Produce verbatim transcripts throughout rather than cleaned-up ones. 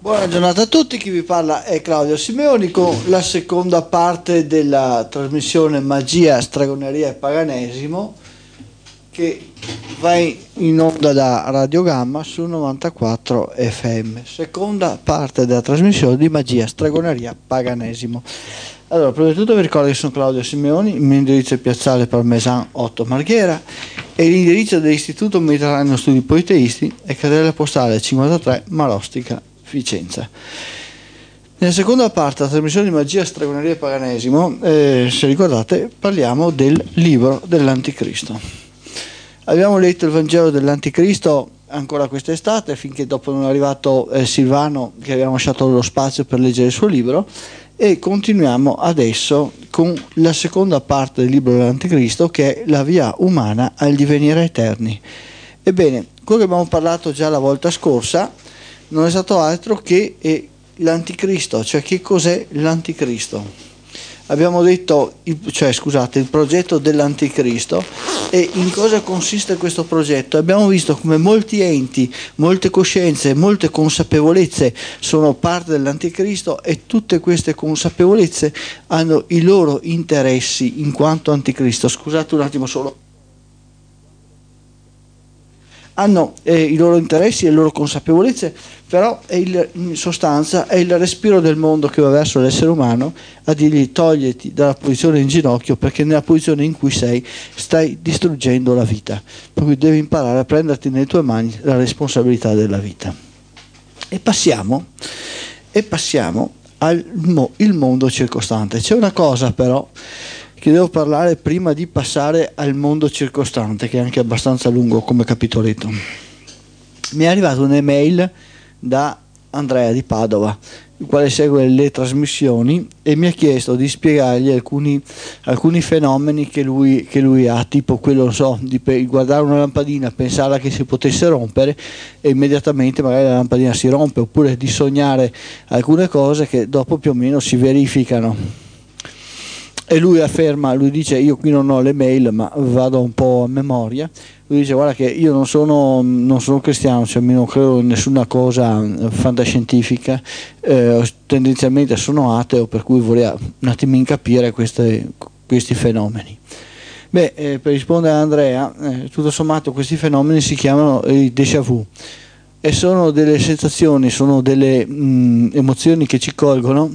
Buona giornata a tutti, chi vi parla è Claudio Simeoni con la seconda parte della trasmissione Magia, Stregoneria e Paganesimo, che va in onda da Radio Gamma su novantaquattro F M. Seconda parte della trasmissione di Magia, Stregoneria, Paganesimo. Allora, prima di tutto vi ricordo che sono Claudio Simeoni, il mio indirizzo è Piazzale Parmesan otto Marghera e l'indirizzo dell'Istituto Mediterraneo Studi Politeisti è Casella Postale cinquantatré Marostica, Vicenza. Nella seconda parte della trasmissione di Magia, Stregoneria e Paganesimo, eh, se ricordate, parliamo del libro dell'Anticristo. Abbiamo letto il Vangelo dell'Anticristo ancora quest'estate, finché dopo non è arrivato eh, Silvano, che abbiamo lasciato lo spazio per leggere il suo libro, e continuiamo adesso con la seconda parte del libro dell'Anticristo, che è la via umana al divenire eterni. Ebbene, quello che abbiamo parlato già la volta scorsa non è stato altro che eh, l'Anticristo, cioè che cos'è l'Anticristo. Abbiamo detto, il, cioè scusate, il progetto dell'Anticristo e in cosa consiste questo progetto. Abbiamo visto come molti enti, molte coscienze, molte consapevolezze sono parte dell'Anticristo e tutte queste consapevolezze hanno i loro interessi in quanto Anticristo. Scusate un attimo solo. Hanno eh, i loro interessi e le loro consapevolezze, però è il, in sostanza è il respiro del mondo che va verso l'essere umano a dirgli: togliti dalla posizione in ginocchio, perché nella posizione in cui sei stai distruggendo la vita, per cui devi imparare a prenderti nelle tue mani la responsabilità della vita. E passiamo e passiamo al mo, il mondo circostante. C'è una cosa però che devo parlare prima di passare al mondo circostante, che è anche abbastanza lungo come capitoletto. Mi è arrivata un'email da Andrea di Padova, il quale segue le trasmissioni, e mi ha chiesto di spiegargli alcuni, alcuni fenomeni che lui, che lui ha, tipo quello, non so, di guardare una lampadina, pensarla che si potesse rompere e immediatamente magari la lampadina si rompe, oppure di sognare alcune cose che dopo più o meno si verificano. E lui afferma, lui dice: io qui non ho le mail ma vado un po' a memoria. Lui dice: guarda che io non sono, non sono cristiano, cioè non credo in nessuna cosa fantascientifica, eh, tendenzialmente sono ateo, per cui voleva un attimino capire queste, questi fenomeni. Beh, eh, per rispondere a Andrea, eh, tutto sommato questi fenomeni si chiamano i déjà vu e sono delle sensazioni, sono delle mh, emozioni che ci colgono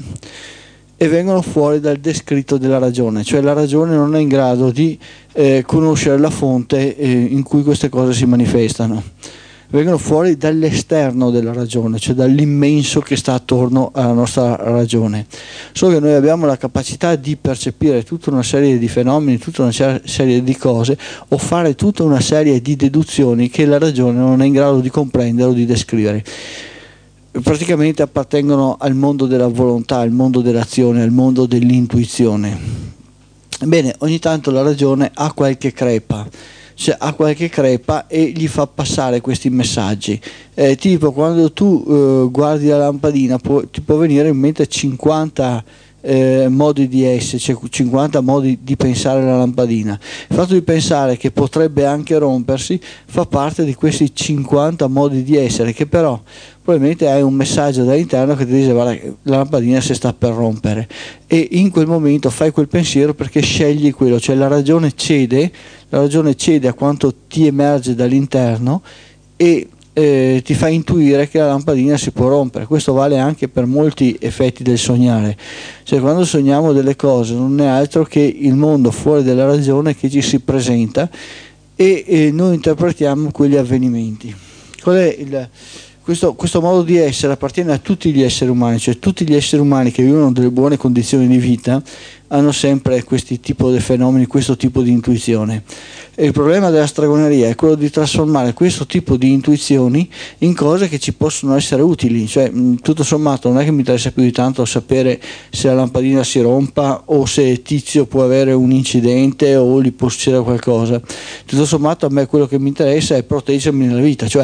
e vengono fuori dal descritto della ragione, cioè la ragione non è in grado di eh, conoscere la fonte eh, in cui queste cose si manifestano, vengono fuori dall'esterno della ragione, cioè dall'immenso che sta attorno alla nostra ragione. Solo che noi abbiamo la capacità di percepire tutta una serie di fenomeni, tutta una serie di cose, o fare tutta una serie di deduzioni che la ragione non è in grado di comprendere o di descrivere. Praticamente appartengono al mondo della volontà, al mondo dell'azione, al mondo dell'intuizione. Bene, ogni tanto la ragione ha qualche crepa, cioè ha qualche crepa e gli fa passare questi messaggi. Eh, tipo quando tu eh, guardi la lampadina può, ti può venire in mente cinquanta Eh, modi di essere, cioè cinquanta modi di pensare la lampadina. Il fatto di pensare che potrebbe anche rompersi fa parte di questi cinquanta modi di essere, che però probabilmente hai un messaggio dall'interno che ti dice: guarda, la lampadina si sta per rompere, e in quel momento fai quel pensiero perché scegli quello, cioè la ragione cede, la ragione cede a quanto ti emerge dall'interno e Eh, ti fa intuire che la lampadina si può rompere. Questo vale anche per molti effetti del sognare, cioè quando sogniamo delle cose non è altro che il mondo fuori della ragione che ci si presenta e, e noi interpretiamo quegli avvenimenti. Qual è il, questo, questo modo di essere appartiene a tutti gli esseri umani, cioè tutti gli esseri umani che vivono delle buone condizioni di vita hanno sempre questi tipo di fenomeni, questo tipo di intuizione. E il problema della stregoneria è quello di trasformare questo tipo di intuizioni in cose che ci possono essere utili, cioè mh, tutto sommato non è che mi interessa più di tanto sapere se la lampadina si rompa o se Tizio può avere un incidente o gli può succedere qualcosa. Tutto sommato a me quello che mi interessa è proteggermi nella vita, cioè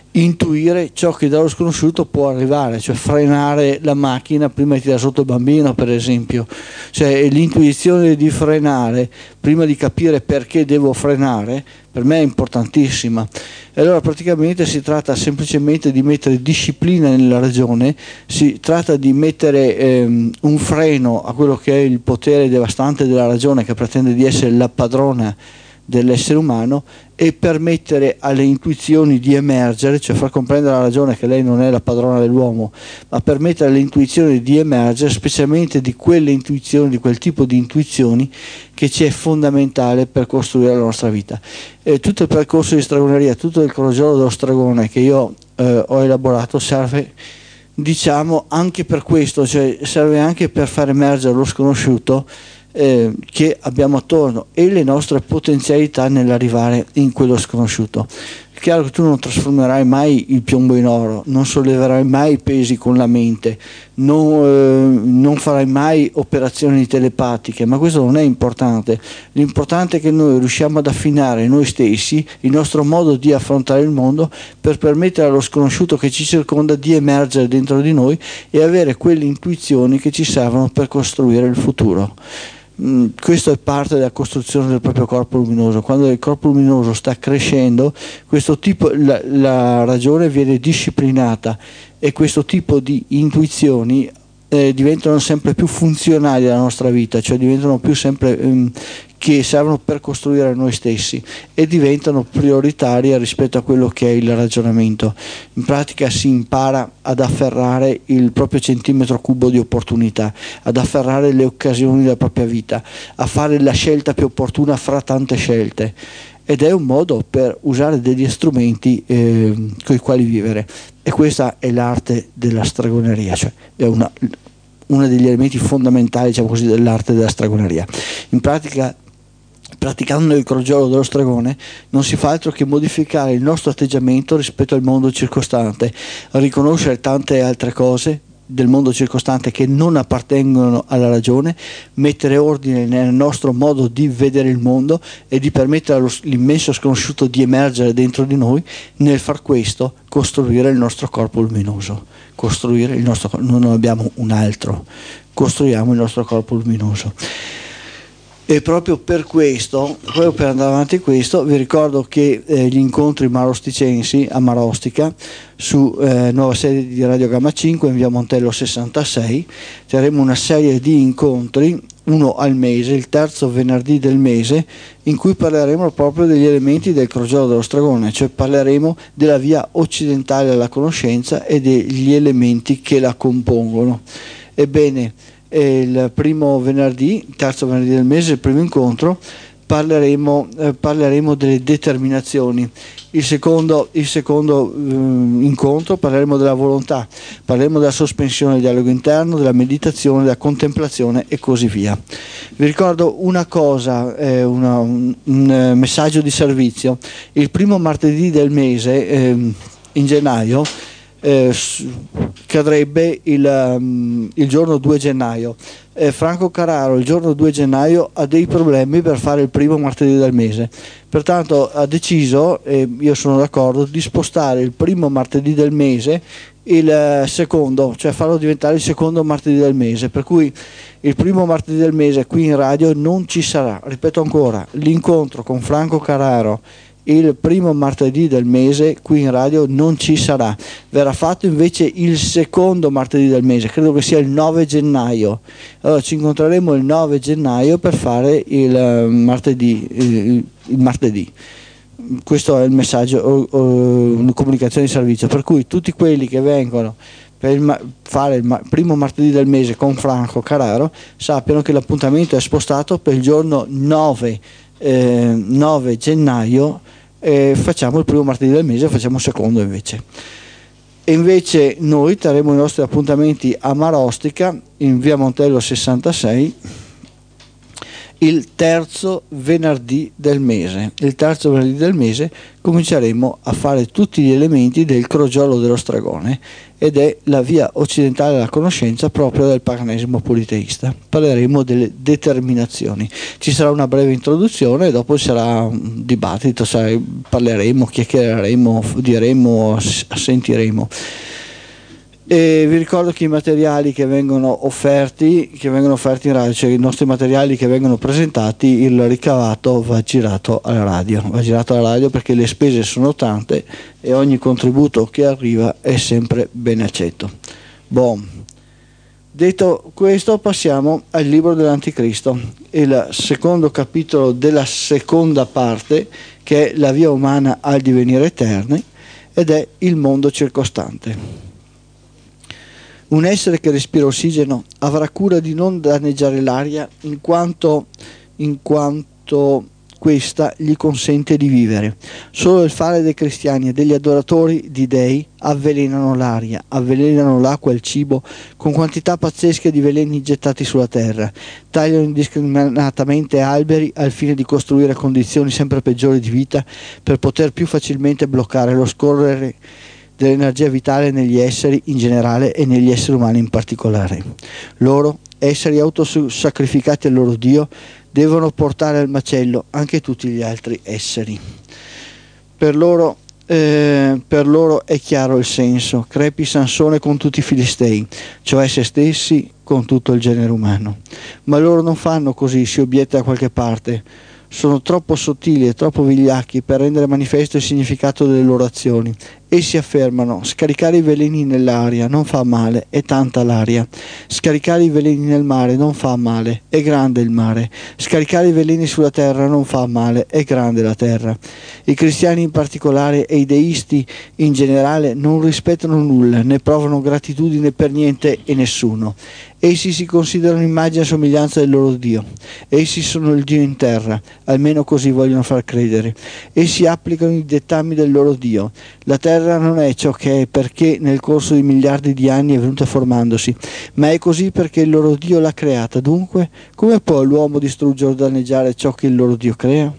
intuire ciò che dallo sconosciuto può arrivare, cioè frenare la macchina prima di tirare sotto il bambino, per esempio. Cioè l'intuizione di frenare prima di capire perché devo frenare per me è importantissima. E allora praticamente si tratta semplicemente di mettere disciplina nella ragione, si tratta di mettere ehm, un freno a quello che è il potere devastante della ragione, che pretende di essere la padrona dell'essere umano, e permettere alle intuizioni di emergere, cioè far comprendere alla ragione che lei non è la padrona dell'uomo, ma permettere alle intuizioni di emergere, specialmente di quelle intuizioni, di quel tipo di intuizioni che ci è fondamentale per costruire la nostra vita. E tutto il percorso di stregoneria, tutto il crogiolo dello stregone che io eh, ho elaborato serve, diciamo, anche per questo, cioè serve anche per far emergere lo sconosciuto Eh, che abbiamo attorno e le nostre potenzialità nell'arrivare in quello sconosciuto. È chiaro che tu non trasformerai mai il piombo in oro, non solleverai mai i pesi con la mente, non, eh, non farai mai operazioni telepatiche, ma questo non è importante. L'importante è che noi riusciamo ad affinare noi stessi, il nostro modo di affrontare il mondo, per permettere allo sconosciuto che ci circonda di emergere dentro di noi e avere quelle intuizioni che ci servono per costruire il futuro. Questo è parte della costruzione del proprio corpo luminoso. Quando il corpo luminoso sta crescendo, questo tipo, la, la ragione viene disciplinata e questo tipo di intuizioni eh, diventano sempre più funzionali alla nostra vita, cioè diventano più sempre ehm, che servono per costruire noi stessi e diventano prioritarie rispetto a quello che è il ragionamento. In pratica si impara ad afferrare il proprio centimetro cubo di opportunità, ad afferrare le occasioni della propria vita, a fare la scelta più opportuna fra tante scelte, ed è un modo per usare degli strumenti eh, con i quali vivere. E questa è l'arte della stregoneria, cioè è una, uno degli elementi fondamentali, diciamo così, dell'arte della stregoneria. In pratica, praticando il crogiolo dello stregone, non si fa altro che modificare il nostro atteggiamento rispetto al mondo circostante, riconoscere tante altre cose del mondo circostante che non appartengono alla ragione, mettere ordine nel nostro modo di vedere il mondo e di permettere all'immenso sconosciuto di emergere dentro di noi. Nel far questo costruire il nostro corpo luminoso, costruire il nostro, noi non abbiamo un altro, costruiamo il nostro corpo luminoso. E proprio per questo, proprio per andare avanti questo, vi ricordo che eh, gli incontri marosticensi a Marostica, su eh, nuova sede di Radio Gamma cinque in via Montello sessantasei, terremo una serie di incontri, uno al mese, il terzo venerdì del mese, in cui parleremo proprio degli elementi del crogiolo dello stregone, cioè parleremo della via occidentale alla conoscenza e degli elementi che la compongono. Ebbene, il primo venerdì, terzo venerdì del mese, il primo incontro, parleremo, eh, parleremo delle determinazioni. Il secondo, il secondo eh, incontro parleremo della volontà, parleremo della sospensione del dialogo interno, della meditazione, della contemplazione e così via. Vi ricordo una cosa, eh, una, un, un messaggio di servizio. Il primo martedì del mese, eh, in gennaio, Eh, cadrebbe il, um, il giorno due gennaio. eh, Franco Carraro il giorno due gennaio ha dei problemi per fare il primo martedì del mese, pertanto ha deciso, e io sono d'accordo, di spostare il primo martedì del mese il uh, secondo, cioè farlo diventare il secondo martedì del mese, per cui il primo martedì del mese qui in radio non ci sarà, ripeto ancora, l'incontro con Franco Carraro il primo martedì del mese qui in radio non ci sarà, verrà fatto invece il secondo martedì del mese, credo che sia il nove gennaio. Allora ci incontreremo il nove gennaio per fare il uh, martedì, il, il martedì. Questo è il messaggio, o, o, una comunicazione di servizio, per cui tutti quelli che vengono per il ma- fare il ma- primo martedì del mese con Franco Carraro sappiano che l'appuntamento è spostato per il giorno nove gennaio. Eh, facciamo il primo martedì del mese, facciamo il secondo invece. E invece noi terremo i nostri appuntamenti a Marostica in via Montello sessantasei il terzo venerdì del mese. Il terzo venerdì del mese cominceremo a fare tutti gli elementi del crogiolo dello Stragone, ed è la via occidentale della conoscenza proprio del paganesimo politeista. Parleremo delle determinazioni. Ci sarà una breve introduzione e dopo sarà un dibattito, sai, parleremo, chiacchiereremo, diremo, sentiremo. E vi ricordo che i materiali che vengono offerti, che vengono offerti in radio, cioè i nostri materiali che vengono presentati, il ricavato va girato alla radio, va girato alla radio perché le spese sono tante e ogni contributo che arriva è sempre ben accetto. Bon. Detto questo, passiamo al libro dell'Anticristo, il secondo capitolo della seconda parte, che è la via umana al divenire eterni, ed è il mondo circostante. Un essere che respira ossigeno avrà cura di non danneggiare l'aria in quanto, in quanto questa gli consente di vivere. Solo il fare dei cristiani e degli adoratori di dei avvelenano l'aria, avvelenano l'acqua e il cibo con quantità pazzesche di veleni gettati sulla terra, tagliano indiscriminatamente alberi al fine di costruire condizioni sempre peggiori di vita per poter più facilmente bloccare lo scorrere dell'energia vitale negli esseri in generale e negli esseri umani in particolare. Loro, esseri autosacrificati al loro Dio, devono portare al macello anche tutti gli altri esseri. Per loro, eh, per loro è chiaro il senso: crepi Sansone con tutti i filistei, cioè se stessi con tutto il genere umano. Ma loro non fanno così, si obietta da qualche parte. Sono troppo sottili e troppo vigliacchi per rendere manifesto il significato delle loro azioni. Essi affermano: scaricare i veleni nell'aria non fa male, è tanta l'aria. Scaricare i veleni nel mare non fa male, è grande il mare. Scaricare i veleni sulla terra non fa male, è grande la terra. I cristiani in particolare e i deisti in generale non rispettano nulla, né provano gratitudine per niente e nessuno. Essi si considerano immagine e somiglianza del loro Dio. Essi sono il Dio in terra, almeno così vogliono far credere. Essi applicano i dettami del loro Dio. La terra non è ciò che è perché nel corso di miliardi di anni è venuta formandosi, ma è così perché il loro Dio l'ha creata. Dunque, come può l'uomo distruggere o danneggiare ciò che il loro Dio crea?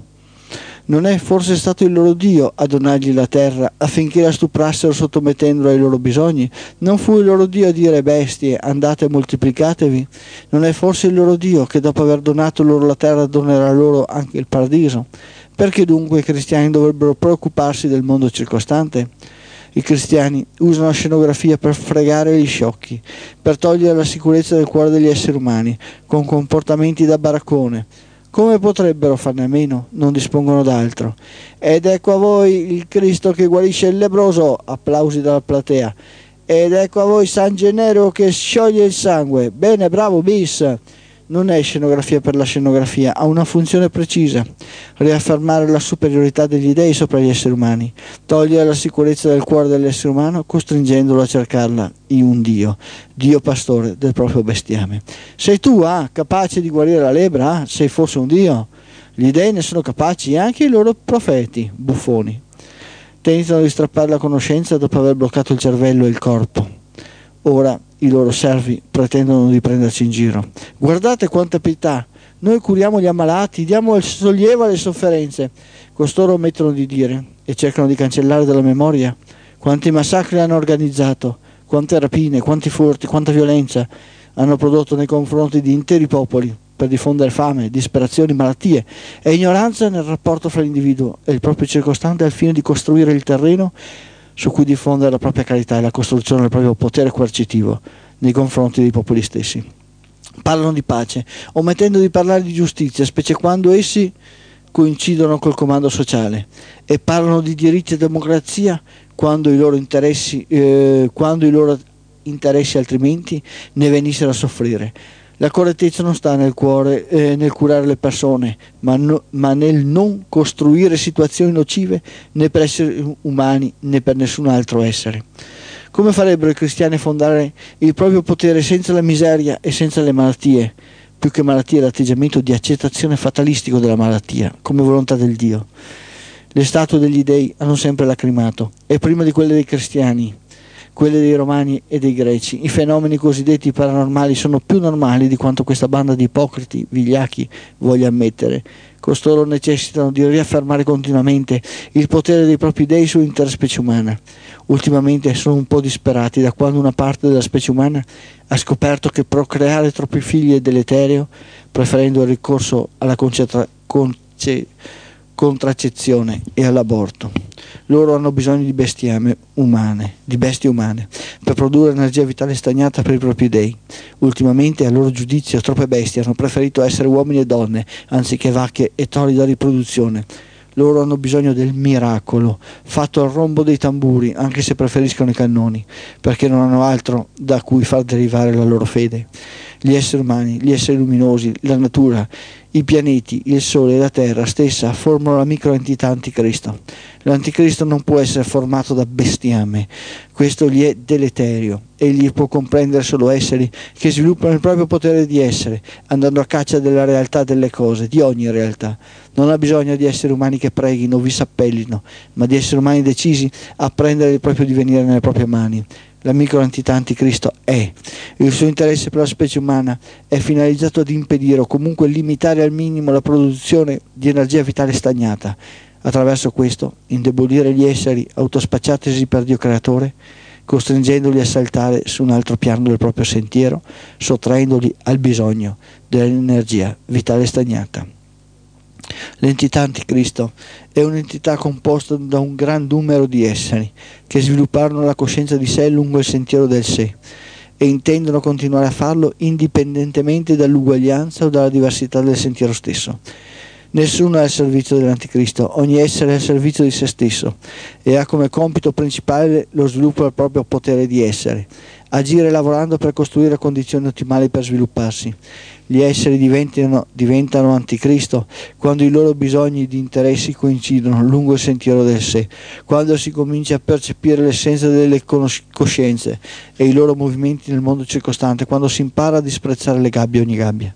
Non è forse stato il loro Dio a donargli la terra affinché la stuprassero sottomettendola ai loro bisogni? Non fu il loro Dio a dire: bestie, andate e moltiplicatevi? Non è forse il loro Dio che dopo aver donato loro la terra donerà loro anche il paradiso? Perché dunque i cristiani dovrebbero preoccuparsi del mondo circostante? I cristiani usano la scenografia per fregare gli sciocchi, per togliere la sicurezza del cuore degli esseri umani, con comportamenti da baraccone. Come potrebbero farne a meno? Non dispongono d'altro. Ed ecco a voi il Cristo che guarisce il lebbroso, applausi dalla platea. Ed ecco a voi San Genero che scioglie il sangue. Bene, bravo bis. Non è scenografia per la scenografia, ha una funzione precisa: riaffermare la superiorità degli dei sopra gli esseri umani, togliere la sicurezza del cuore dell'essere umano costringendolo a cercarla in un Dio, Dio pastore del proprio bestiame. Sei tu, ah, capace di guarire la lebbra? Ah, sei forse un Dio? Gli dei ne sono capaci, anche i loro profeti, buffoni. Tentano di strappare la conoscenza dopo aver bloccato il cervello e il corpo. Ora i loro servi pretendono di prenderci in giro. Guardate quanta pietà! Noi curiamo gli ammalati, diamo il sollievo alle sofferenze. Costoro omettono di dire e cercano di cancellare dalla memoria quanti massacri hanno organizzato, quante rapine, quanti furti, quanta violenza hanno prodotto nei confronti di interi popoli per diffondere fame, disperazioni, malattie e ignoranza nel rapporto fra l'individuo e il proprio circostante al fine di costruire il terreno su cui diffondere la propria carità e la costruzione del proprio potere coercitivo nei confronti dei popoli stessi. Parlano di pace, omettendo di parlare di giustizia, specie quando essi coincidono col comando sociale, e parlano di diritti e democrazia quando i loro interessi, eh, quando i loro interessi altrimenti ne venissero a soffrire. La correttezza non sta nel cuore, eh, nel curare le persone, ma, no, ma nel non costruire situazioni nocive né per esseri umani né per nessun altro essere. Come farebbero i cristiani a fondare il proprio potere senza la miseria e senza le malattie? Più che malattia, l'atteggiamento di accettazione fatalistico della malattia, come volontà del Dio. Le statue degli dei hanno sempre lacrimato, e prima di quelle dei cristiani. quelle dei romani e dei greci. I fenomeni cosiddetti paranormali sono più normali di quanto questa banda di ipocriti vigliacchi voglia ammettere. Costoro necessitano di riaffermare continuamente il potere dei propri dei sull'intera specie umana. Ultimamente sono un po' disperati da quando una parte della specie umana ha scoperto che procreare troppi figli è deleterio, preferendo il ricorso alla concentra- conce- contraccezione e all'aborto. Loro hanno bisogno di bestiame umane, di bestie umane, per produrre energia vitale stagnata per i propri dei. Ultimamente, a loro giudizio, troppe bestie hanno preferito essere uomini e donne, anziché vacche e tori da riproduzione. Loro hanno bisogno del miracolo, fatto al rombo dei tamburi, anche se preferiscono i cannoni, perché non hanno altro da cui far derivare la loro fede. Gli esseri umani, gli esseri luminosi, la natura, i pianeti, il Sole e la Terra stessa formano la microentità anticristo. L'anticristo non può essere formato da bestiame, questo gli è deleterio. Egli può comprendere solo esseri che sviluppano il proprio potere di essere, andando a caccia della realtà delle cose, di ogni realtà. Non ha bisogno di esseri umani che preghino o vi s'appellino, ma di esseri umani decisi a prendere il proprio divenire nelle proprie mani. La microentità anticristo è. Il suo interesse per la specie umana è finalizzato ad impedire o comunque limitare al minimo la produzione di energia vitale stagnata. Attraverso questo indebolire gli esseri autospacciatisi per Dio creatore, costringendoli a saltare su un altro piano del proprio sentiero, sottraendoli al bisogno dell'energia vitale stagnata. L'entità anticristo è un'entità composta da un gran numero di esseri che svilupparono la coscienza di sé lungo il sentiero del sé e intendono continuare a farlo indipendentemente dall'uguaglianza o dalla diversità del sentiero stesso. Nessuno è al servizio dell'anticristo, ogni essere è al servizio di se stesso e ha come compito principale lo sviluppo del proprio potere di essere, agire lavorando per costruire condizioni ottimali per svilupparsi. Gli esseri diventano, diventano anticristo quando i loro bisogni ed interessi coincidono lungo il sentiero del sé, quando si comincia a percepire l'essenza delle conos- coscienze e i loro movimenti nel mondo circostante, quando si impara a disprezzare le gabbie ogni gabbia.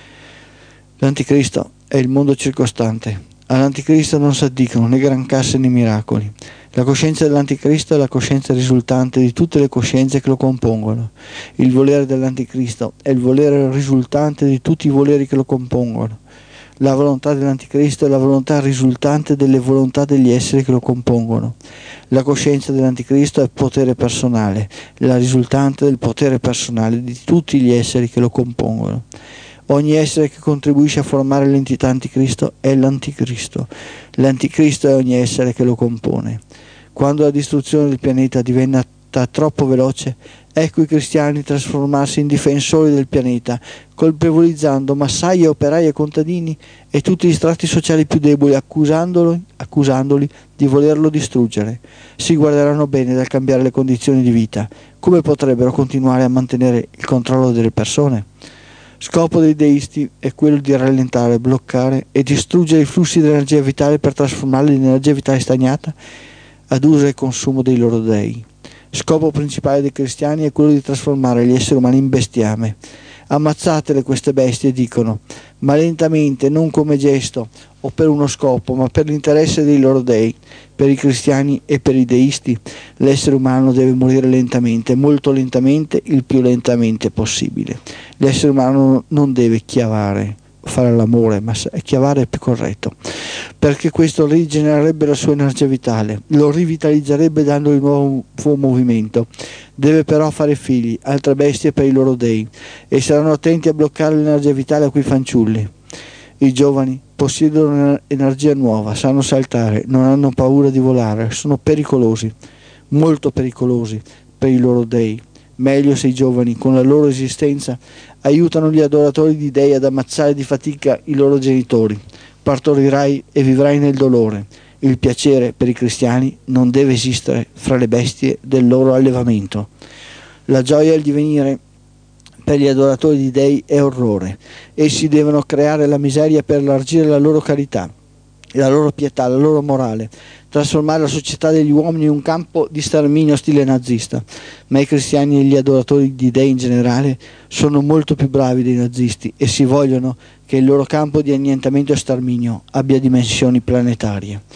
L'anticristo è il mondo circostante. All'anticristo non si addicono né gran casse né miracoli. La coscienza dell'anticristo è la coscienza risultante di tutte le coscienze che lo compongono. Il volere dell'anticristo è il volere risultante di tutti i voleri che lo compongono. La volontà dell'anticristo è la volontà risultante delle volontà degli esseri che lo compongono. La coscienza dell'anticristo è potere personale, la risultante del potere personale di tutti gli esseri che lo compongono. Ogni essere che contribuisce a formare l'entità anticristo è l'anticristo. L'anticristo è ogni essere che lo compone. Quando la distruzione del pianeta diventa troppo veloce, ecco i cristiani trasformarsi in difensori del pianeta, colpevolizzando massaie, operai e contadini e tutti gli strati sociali più deboli, accusandoli, accusandoli di volerlo distruggere. Si guarderanno bene dal cambiare le condizioni di vita. Come potrebbero continuare a mantenere il controllo delle persone? Scopo dei deisti è quello di rallentare, bloccare e distruggere i flussi di energia vitale per trasformarli in energia vitale stagnata ad uso e consumo dei loro dei. Scopo principale dei cristiani è quello di trasformare gli esseri umani in bestiame. Ammazzatele queste bestie, dicono, ma lentamente, non come gesto o per uno scopo, ma per l'interesse dei loro dei. Per i cristiani e per i deisti l'essere umano deve morire lentamente, molto lentamente, il più lentamente possibile. L'essere umano non deve chiavare, fare l'amore, ma chiavare è più corretto, perché questo rigenererebbe la sua energia vitale, lo rivitalizzerebbe dandogli nuovo movimento. Deve però fare figli, altre bestie per i loro dei, e saranno attenti a bloccare l'energia vitale a quei fanciulli. I giovani possiedono energia nuova, sanno saltare, non hanno paura di volare, sono pericolosi, molto pericolosi per i loro dei. Meglio se i giovani, con la loro esistenza, aiutano gli adoratori di dei ad ammazzare di fatica i loro genitori. Partorirai e vivrai nel dolore. Il piacere per i cristiani non deve esistere fra le bestie del loro allevamento. La gioia e il divenire per gli adoratori di dei è orrore. Essi devono creare la miseria per elargire la loro carità, la loro pietà, la loro morale, trasformare la società degli uomini in un campo di sterminio stile nazista. Ma i cristiani e gli adoratori di dei in generale sono molto più bravi dei nazisti e si vogliono che il loro campo di annientamento e sterminio abbia dimensioni planetarie.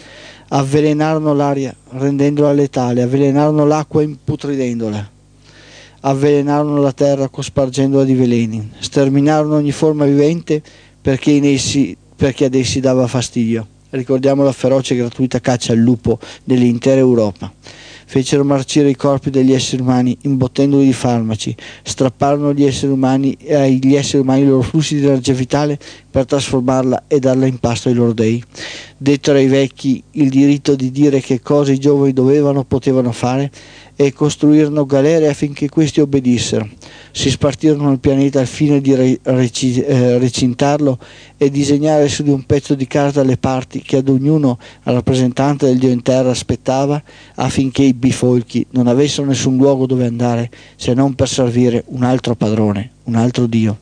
avvelenarono l'aria rendendola letale, avvelenarono l'acqua imputridendola, avvelenarono la terra cospargendola di veleni, sterminarono ogni forma vivente perché, in essi, perché ad essi dava fastidio. Ricordiamo la feroce e gratuita caccia al lupo dell'intera Europa. Fecero marcire i corpi degli esseri umani imbottendoli di farmaci, strapparono agli esseri umani e agli esseri umani i loro flussi di energia vitale per trasformarla e darla in pasto ai loro dei. Dettero ai vecchi il diritto di dire che cosa i giovani dovevano o potevano fare e costruirono galere affinché questi obbedissero. Si spartirono il pianeta al fine di re, reci, eh, recintarlo e disegnare su di un pezzo di carta le parti che ad ognuno al rappresentante del Dio in terra aspettava, affinché i bifolchi non avessero nessun luogo dove andare se non per servire un altro padrone, un altro Dio.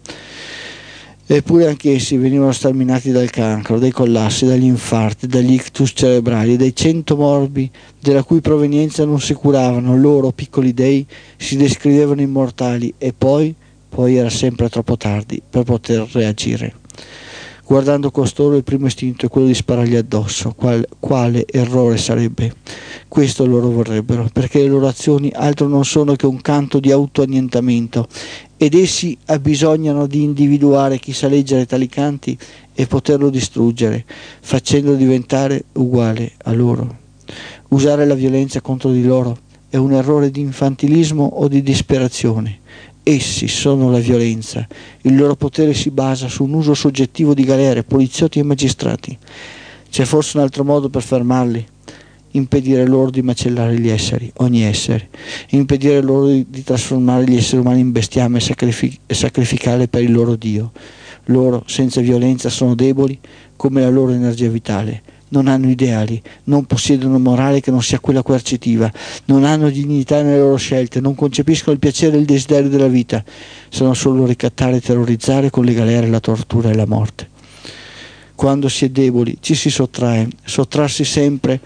Eppure anch'essi venivano sterminati dal cancro, dai collassi, dagli infarti, dagli ictus cerebrali e dai cento morbi della cui provenienza non si curavano. Loro, piccoli dei, si descrivevano immortali e poi, poi era sempre troppo tardi per poter reagire. Guardando costoro, il primo istinto è quello di sparargli addosso. Qual, quale errore sarebbe? Questo loro vorrebbero, perché le loro azioni altro non sono che un canto di autoannientamento, ed essi abbisognano di individuare chi sa leggere tali canti e poterlo distruggere, facendolo diventare uguale a loro. Usare la violenza contro di loro è un errore di infantilismo o di disperazione. Essi sono la violenza, il loro potere si basa su un uso soggettivo di galere, poliziotti e magistrati. C'è forse un altro modo per fermarli? Impedire loro di macellare gli esseri, ogni essere, impedire loro di, di trasformare gli esseri umani in bestiame e, sacrific- e sacrificare per il loro Dio. Loro, senza violenza, sono deboli come la loro energia vitale. Non hanno ideali, non possiedono morale che non sia quella coercitiva, non hanno dignità nelle loro scelte, non concepiscono il piacere e il desiderio della vita, sanno solo ricattare e terrorizzare con le galere, la tortura e la morte. Quando si è deboli ci si sottrae, sottrarsi sempre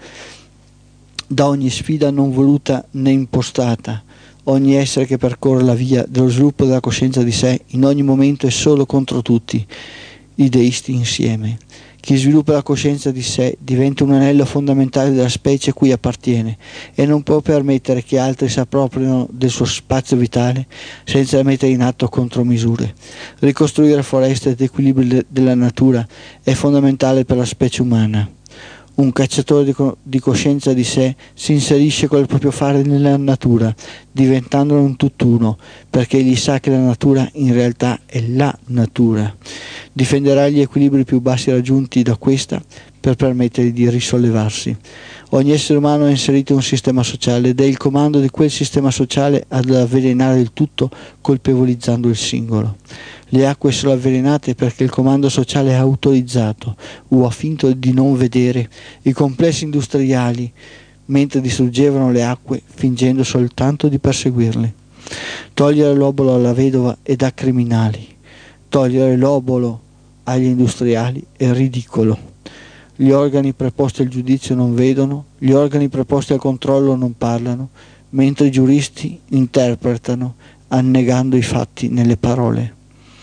da ogni sfida non voluta né impostata. Ogni essere che percorre la via dello sviluppo della coscienza di sé in ogni momento è solo contro tutti, i deisti insieme. Chi sviluppa la coscienza di sé diventa un anello fondamentale della specie a cui appartiene e non può permettere che altri si appropriino del suo spazio vitale senza mettere in atto contromisure. Ricostruire foreste ed equilibri della natura è fondamentale per la specie umana. Un cacciatore di, co- di coscienza di sé si inserisce con il proprio fare nella natura, diventandone un tutt'uno, perché egli sa che la natura in realtà è la natura. Difenderà gli equilibri più bassi raggiunti da questa per permettergli di risollevarsi. Ogni essere umano è inserito in un sistema sociale ed è il comando di quel sistema sociale ad avvelenare il tutto, colpevolizzando il singolo. Le acque sono avvelenate perché il comando sociale ha autorizzato o ha finto di non vedere i complessi industriali mentre distruggevano le acque fingendo soltanto di perseguirle. Togliere l'obolo alla vedova e da criminali, togliere l'obolo agli industriali è ridicolo. Gli organi preposti al giudizio non vedono, gli organi preposti al controllo non parlano, mentre i giuristi interpretano annegando i fatti nelle parole.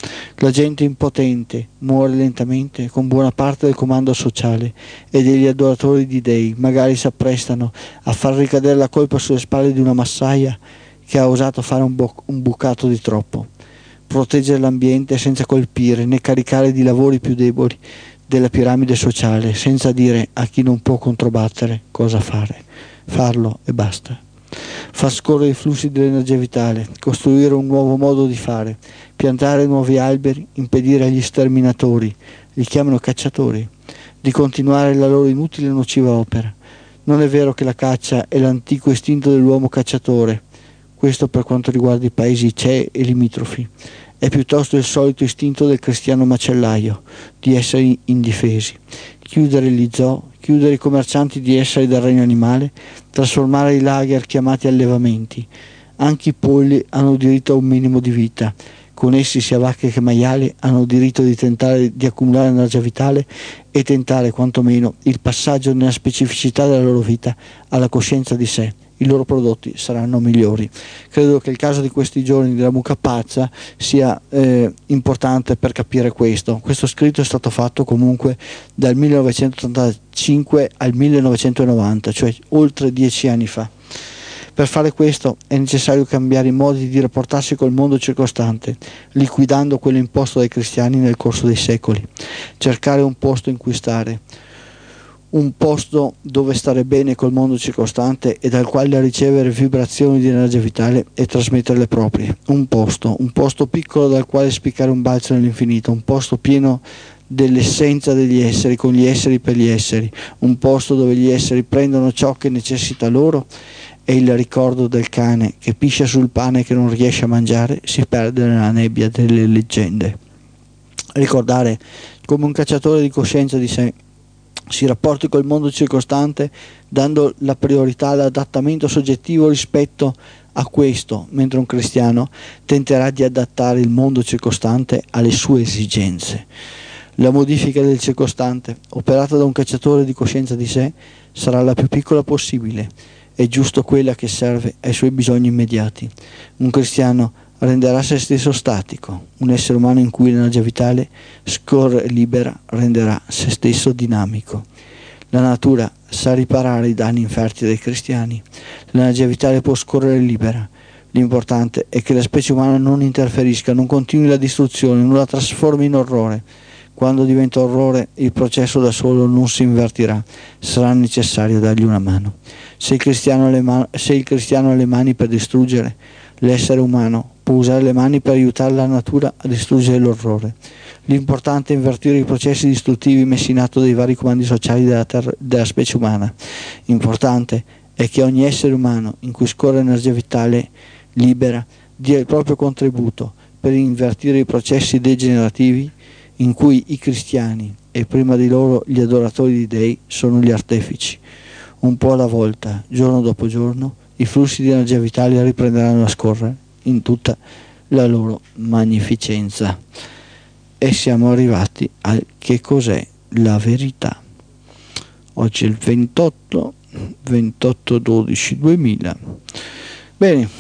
La gente impotente muore lentamente con buona parte del comando sociale e degli adoratori di dei magari si apprestano a far ricadere la colpa sulle spalle di una massaia che ha osato fare un, bo- un bucato di troppo. Proteggere l'ambiente senza colpire né caricare di lavori più deboli della piramide sociale, senza dire a chi non può controbattere cosa fare. Farlo e basta. Far scorrere i flussi dell'energia vitale, costruire un nuovo modo di fare, piantare nuovi alberi, impedire agli sterminatori, li chiamano cacciatori, di continuare la loro inutile e nociva opera. Non è vero che la caccia è l'antico istinto dell'uomo cacciatore, questo per quanto riguarda i paesi C E e limitrofi. È piuttosto il solito istinto del cristiano macellaio, di essere indifesi, chiudere gli zoo, chiudere i commercianti di esseri del regno animale, trasformare i lager chiamati allevamenti. Anche i polli hanno diritto a un minimo di vita, con essi sia vacche che maiali hanno diritto di tentare di accumulare energia vitale e tentare quantomeno il passaggio nella specificità della loro vita alla coscienza di sé i loro prodotti saranno migliori. Credo che il caso di questi giorni della mucca pazza sia eh, importante per capire questo. Questo scritto è stato fatto comunque dal millenovecentottantacinque al millenovecentonovanta, cioè oltre dieci anni fa. Per fare questo è necessario cambiare i modi di rapportarsi col mondo circostante, liquidando quello imposto dai cristiani nel corso dei secoli. Cercare un posto in cui stare, un posto dove stare bene col mondo circostante e dal quale ricevere vibrazioni di energia vitale e trasmettere le proprie. Un posto, un posto piccolo dal quale spiccare un balzo nell'infinito, un posto pieno dell'essenza degli esseri, con gli esseri per gli esseri, un posto dove gli esseri prendono ciò che necessita loro e il ricordo del cane che piscia sul pane che non riesce a mangiare si perde nella nebbia delle leggende. Ricordare come un cacciatore di coscienza di sé si rapporti col mondo circostante dando la priorità all'adattamento soggettivo rispetto a questo, mentre un cristiano tenterà di adattare il mondo circostante alle sue esigenze. La modifica del circostante, operata da un cacciatore di coscienza di sé, sarà la più piccola possibile. È giusto quella che serve ai suoi bisogni immediati. Un cristiano renderà se stesso statico. Un essere umano in cui l'energia vitale scorre libera renderà se stesso dinamico. La natura sa riparare i danni inferti dai cristiani. L'energia vitale può scorrere libera. L'importante è che la specie umana non interferisca, non continui la distruzione, non la trasformi in orrore. Quando diventa orrore, il processo da solo non si invertirà, sarà necessario dargli una mano. Se il cristiano ha le, man- se il cristiano ha le mani per distruggere, l'essere umano può usare le mani per aiutare la natura a distruggere l'orrore. L'importante è invertire i processi distruttivi messi in atto dai vari comandi sociali della, terra- della specie umana. Importante è che ogni essere umano in cui scorre energia vitale libera dia il proprio contributo per invertire i processi degenerativi in cui i cristiani e prima di loro gli adoratori di dei sono gli artefici. Un po' alla volta, giorno dopo giorno, i flussi di energia vitale riprenderanno a scorrere in tutta la loro magnificenza. E siamo arrivati a che cos'è la verità. Oggi è il ventotto dodici duemila. Bene,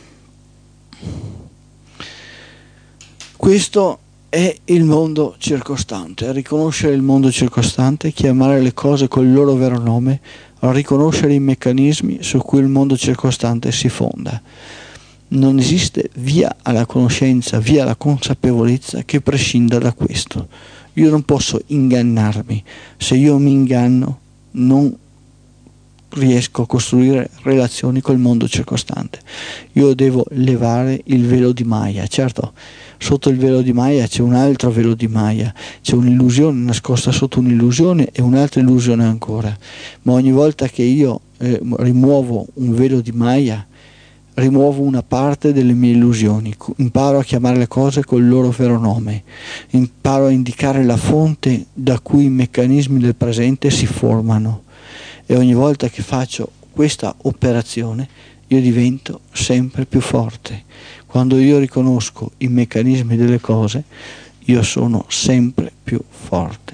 questo è il mondo circostante. Riconoscere il mondo circostante, chiamare le cose col loro vero nome, riconoscere i meccanismi su cui il mondo circostante si fonda. Non esiste via alla conoscenza, via alla consapevolezza che prescinda da questo. Io non posso ingannarmi. Se io mi inganno, non riesco a costruire relazioni col mondo circostante. Io devo levare il velo di Maya. Certo, sotto il velo di Maya c'è un altro velo di Maya, c'è un'illusione nascosta sotto un'illusione e un'altra illusione ancora. Ma ogni volta che io eh, rimuovo un velo di Maya, rimuovo una parte delle mie illusioni, imparo a chiamare le cose col loro vero nome, imparo a indicare la fonte da cui i meccanismi del presente si formano. E ogni volta che faccio questa operazione io divento sempre più forte. Quando io riconosco i meccanismi delle cose, io sono sempre più forte.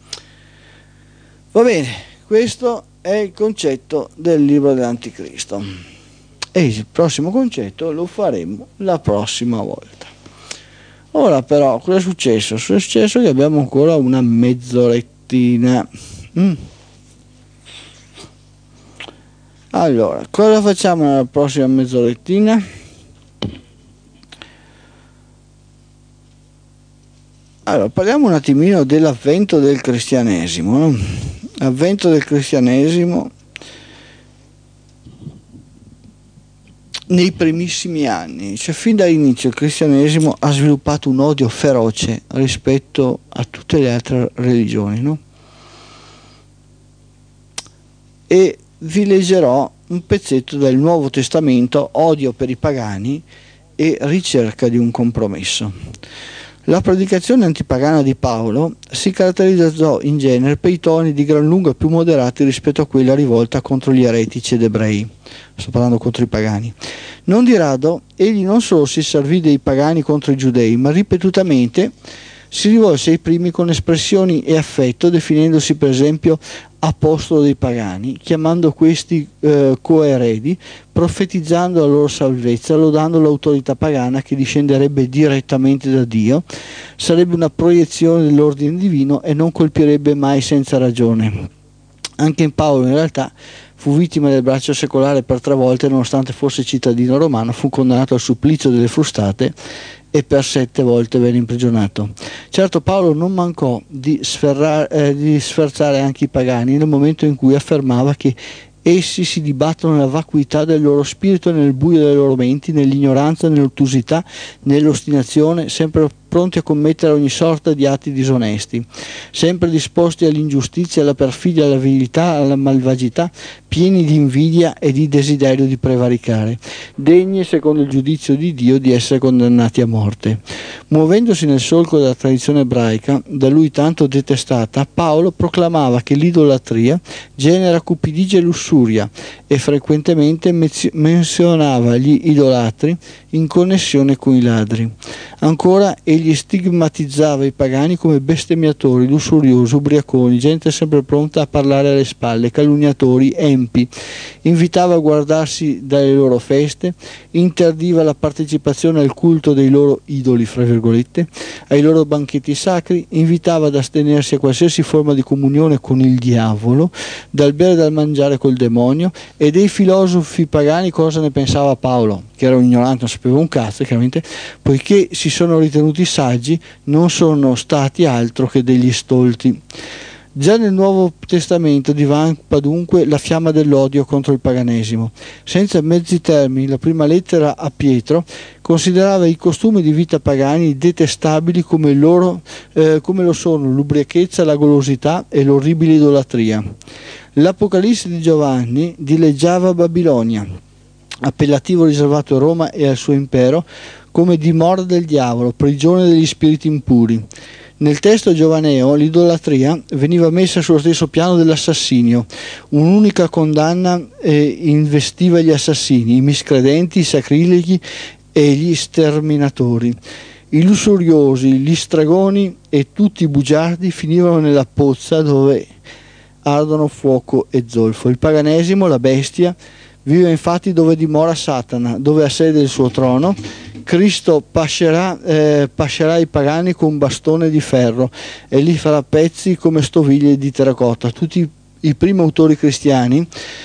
Va bene, questo è il concetto del libro dell'Anticristo. E il prossimo concetto lo faremo la prossima volta. Ora però, cosa è successo? È successo che abbiamo ancora una mezzorettina. Mm. Allora, cosa facciamo nella prossima mezzorettina? Allora, parliamo un attimino dell'avvento del cristianesimo, no? Avvento del cristianesimo nei primissimi anni, cioè fin dall'inizio il cristianesimo ha sviluppato un odio feroce rispetto a tutte le altre religioni, no? E vi leggerò un pezzetto del Nuovo Testamento, odio per i pagani e ricerca di un compromesso. La predicazione antipagana di Paolo si caratterizzò in genere per i toni di gran lunga più moderati rispetto a quella rivolta contro gli eretici ed ebrei. Sto parlando contro i pagani. Non di rado, egli non solo si servì dei pagani contro i giudei, ma ripetutamente Si rivolse ai primi con espressioni e affetto, definendosi per esempio apostolo dei pagani, chiamando questi eh, coeredi, profetizzando la loro salvezza, lodando l'autorità pagana che discenderebbe direttamente da Dio, sarebbe una proiezione dell'ordine divino e non colpirebbe mai senza ragione. Anche in Paolo in realtà fu vittima del braccio secolare per tre volte, nonostante fosse cittadino romano, fu condannato al supplizio delle frustate e per sette volte venne imprigionato. Certo, Paolo non mancò di, sferrar, eh, di sferzare anche i pagani nel momento in cui affermava che essi si dibattono nella vacuità del loro spirito, nel buio delle loro menti, nell'ignoranza, nell'ottusità, nell'ostinazione, sempre pronti a commettere ogni sorta di atti disonesti, sempre disposti all'ingiustizia, alla perfidia, alla vilità, alla malvagità, pieni di invidia e di desiderio di prevaricare, degni, secondo il giudizio di Dio, di essere condannati a morte. Muovendosi nel solco della tradizione ebraica, da lui tanto detestata, Paolo proclamava che l'idolatria genera cupidigia e lussuria e frequentemente menzionava gli idolatri in connessione con i ladri. Ancora, egli stigmatizzava i pagani come bestemmiatori, lussuriosi, ubriaconi, gente sempre pronta a parlare alle spalle, calunniatori, empi. Invitava a guardarsi dalle loro feste, interdiva la partecipazione al culto dei loro idoli, fra virgolette, ai loro banchetti sacri, invitava ad astenersi a qualsiasi forma di comunione con il diavolo, dal bere e dal mangiare col demonio. E dei filosofi pagani cosa ne pensava Paolo? Che era un ignorante, non sapeva un cazzo, chiaramente, poiché si sono ritenuti saggi, non sono stati altro che degli stolti. Già nel Nuovo Testamento divampa dunque la fiamma dell'odio contro il paganesimo. Senza mezzi termini, la prima lettera a Pietro considerava i costumi di vita pagani detestabili come, loro, eh, come lo sono l'ubriachezza, la golosità e l'orribile idolatria. L'Apocalisse di Giovanni dileggiava Babilonia, appellativo riservato a Roma e al suo impero, come dimora del diavolo, prigione degli spiriti impuri. Nel testo giovaneo l'idolatria veniva messa sullo stesso piano dell'assassinio. Un'unica condanna eh, investiva gli assassini, i miscredenti, i sacrileghi e gli sterminatori. I lussuriosi, gli stregoni e tutti i bugiardi finivano nella pozza dove ardono fuoco e zolfo. Il paganesimo, la bestia, vive infatti dove dimora Satana, dove ha sede il suo trono. Cristo pascerà, eh, pascerà i pagani con un bastone di ferro e li farà pezzi come stoviglie di terracotta. Tutti i primi autori cristiani,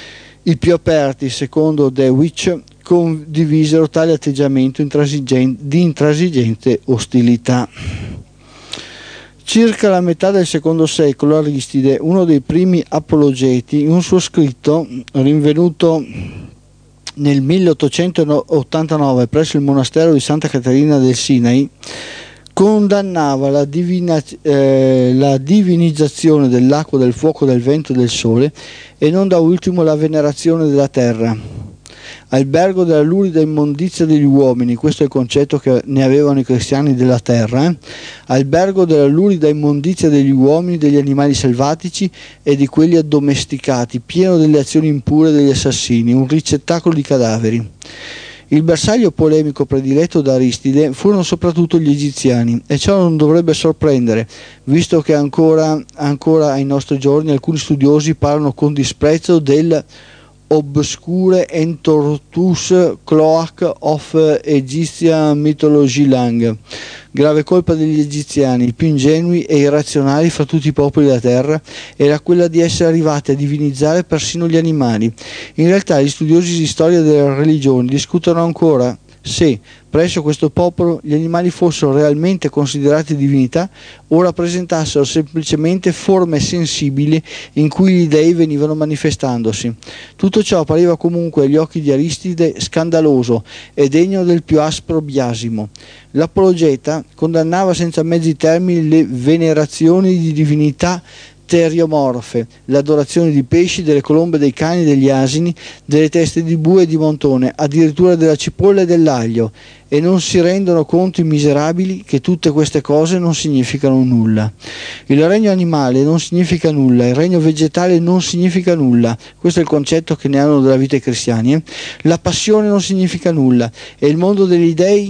i più aperti secondo De Witch, condivisero tale atteggiamento intransigente, di intransigente ostilità. Circa la metà del secondo secolo Aristide, uno dei primi apologeti, in un suo scritto rinvenuto nel milleottocentottantanove presso il monastero di Santa Caterina del Sinai, condannava la, divina, eh, la divinizzazione dell'acqua, del fuoco, del vento e del sole e non da ultimo la venerazione della terra. Albergo della lurida immondizia degli uomini, questo è il concetto che ne avevano i cristiani della terra, eh? Albergo della lurida immondizia degli uomini, degli animali selvatici e di quelli addomesticati, pieno delle azioni impure degli assassini, un ricettacolo di cadaveri. Il bersaglio polemico prediletto da Aristide furono soprattutto gli egiziani, e ciò non dovrebbe sorprendere, visto che ancora, ancora ai nostri giorni alcuni studiosi parlano con disprezzo del obscure entortus cloac of Egyptian mythology lang. Grave colpa degli egiziani, i più ingenui e irrazionali fra tutti i popoli della terra, era quella di essere arrivati a divinizzare persino gli animali. In realtà gli studiosi di storia delle religioni discutono ancora se presso questo popolo gli animali fossero realmente considerati divinità o rappresentassero semplicemente forme sensibili in cui gli dei venivano manifestandosi. Tutto ciò appariva comunque agli occhi di Aristide scandaloso e degno del più aspro biasimo. L'apologeta condannava senza mezzi termini le venerazioni di divinità teriomorfe, l'adorazione di pesci, delle colombe, dei cani, degli asini, delle teste di bue e di montone, addirittura della cipolla e dell'aglio, e non si rendono conto i miserabili che tutte queste cose non significano nulla. Il regno animale non significa nulla, il regno vegetale non significa nulla, questo è il concetto che ne hanno della vita i cristiani, eh? La passione non significa nulla, e il mondo degli dei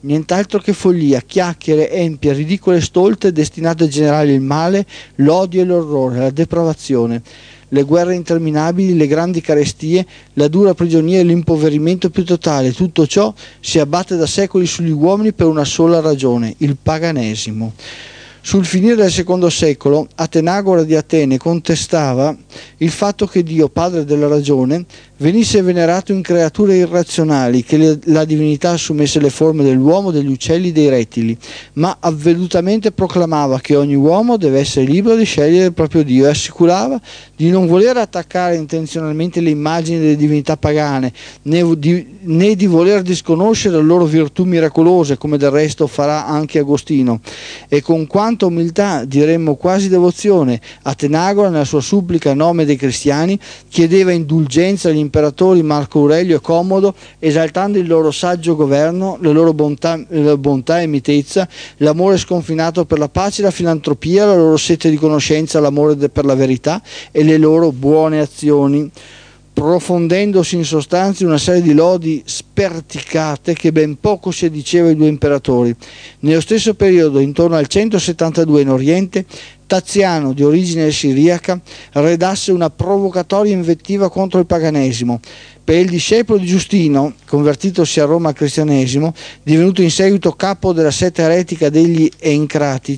nient'altro che follia, chiacchiere, empie, ridicole stolte destinate a generare il male, l'odio e l'orrore, la depravazione, le guerre interminabili, le grandi carestie, la dura prigionia e l'impoverimento più totale. Tutto ciò si abbatte da secoli sugli uomini per una sola ragione, il paganesimo. Sul finire del secondo secolo, Atenagora di Atene contestava il fatto che Dio, padre della ragione, venisse venerato in creature irrazionali, che le, la divinità assumesse le forme dell'uomo, degli uccelli, dei rettili, ma avvedutamente proclamava che ogni uomo deve essere libero di scegliere il proprio Dio e assicurava di non voler attaccare intenzionalmente le immagini delle divinità pagane, né di, né di voler disconoscere le loro virtù miracolose, come del resto farà anche Agostino. E con quanta umiltà, diremmo quasi devozione, Atenagora, nella sua supplica a nome dei cristiani, chiedeva indulgenza agli imperatori Marco Aurelio e Commodo, esaltando il loro saggio governo, la loro bontà, la bontà e mitezza, l'amore sconfinato per la pace e la filantropia, la loro sete di conoscenza, l'amore de- per la verità e le loro buone azioni, profondendosi in sostanza in una serie di lodi sperticate che ben poco si diceva ai due imperatori. Nello stesso periodo, intorno al centosettantadue in Oriente, Taziano, di origine siriaca, redasse una provocatoria invettiva contro il paganesimo. Per il discepolo di Giustino, convertitosi a Roma al cristianesimo, divenuto in seguito capo della setta eretica degli Encrati,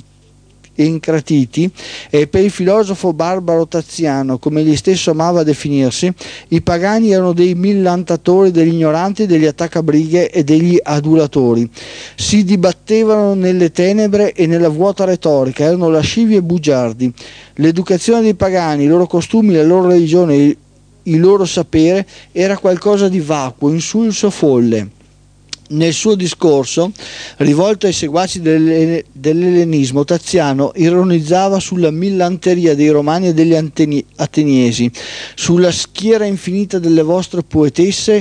Encratiti, e per il filosofo barbaro Taziano, come egli stesso amava definirsi, i pagani erano dei millantatori, degli ignoranti, degli attaccabrighe e degli adulatori. Si dibattevano nelle tenebre e nella vuota retorica, erano lascivi e bugiardi. L'educazione dei pagani, i loro costumi, la loro religione, il loro sapere era qualcosa di vacuo, insulso, folle. Nel suo discorso, rivolto ai seguaci dell'ellenismo, Taziano ironizzava sulla millanteria dei romani e degli ateniesi, sulla schiera infinita delle vostre poetesse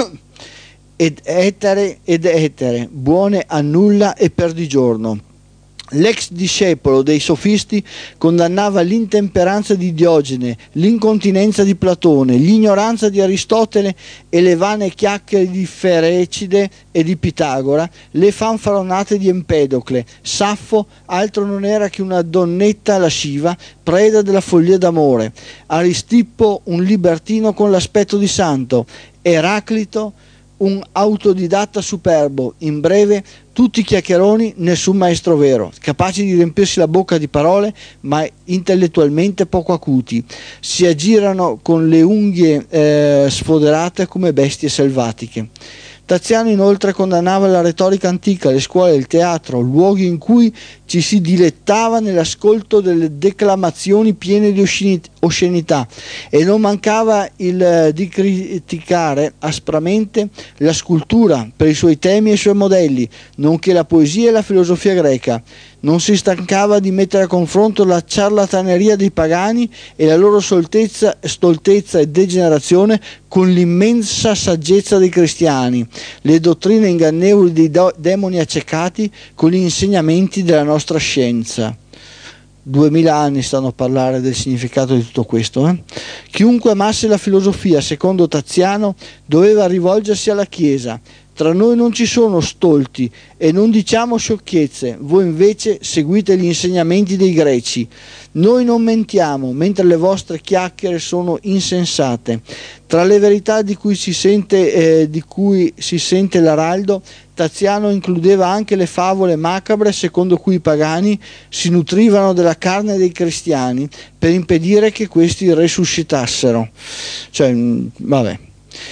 ed etere ed etere, buone a nulla e per di giorno. L'ex discepolo dei sofisti condannava l'intemperanza di Diogene, l'incontinenza di Platone, l'ignoranza di Aristotele e le vane chiacchiere di Ferecide e di Pitagora, le fanfaronate di Empedocle. Saffo altro non era che una donnetta lasciva, preda della follia d'amore. Aristippo un libertino con l'aspetto di santo. Eraclito un autodidatta superbo. In breve, tutti chiacchieroni, nessun maestro vero, capaci di riempirsi la bocca di parole, ma intellettualmente poco acuti. Si aggirano con le unghie eh, sfoderate come bestie selvatiche. Taziano inoltre condannava la retorica antica, le scuole, il teatro, luoghi in cui ci si dilettava nell'ascolto delle declamazioni piene di oscenità, e non mancava il eh, di criticare aspramente la scultura per i suoi temi e i suoi modelli, nonché la poesia e la filosofia greca. Non si stancava di mettere a confronto la ciarlataneria dei pagani e la loro stoltezza, stoltezza e degenerazione con l'immensa saggezza dei cristiani, le dottrine ingannevoli dei do- demoni accecati con gli insegnamenti della nostra scienza. Duemila anni stanno a parlare del significato di tutto questo. Eh? Chiunque amasse la filosofia, secondo Taziano, doveva rivolgersi alla Chiesa. Tra noi non ci sono stolti e non diciamo sciocchezze, voi invece seguite gli insegnamenti dei greci. Noi non mentiamo, mentre le vostre chiacchiere sono insensate. Tra le verità di cui si sente, eh, di cui si sente l'araldo, Taziano includeva anche le favole macabre secondo cui i pagani si nutrivano della carne dei cristiani per impedire che questi resuscitassero. Cioè, vabbè.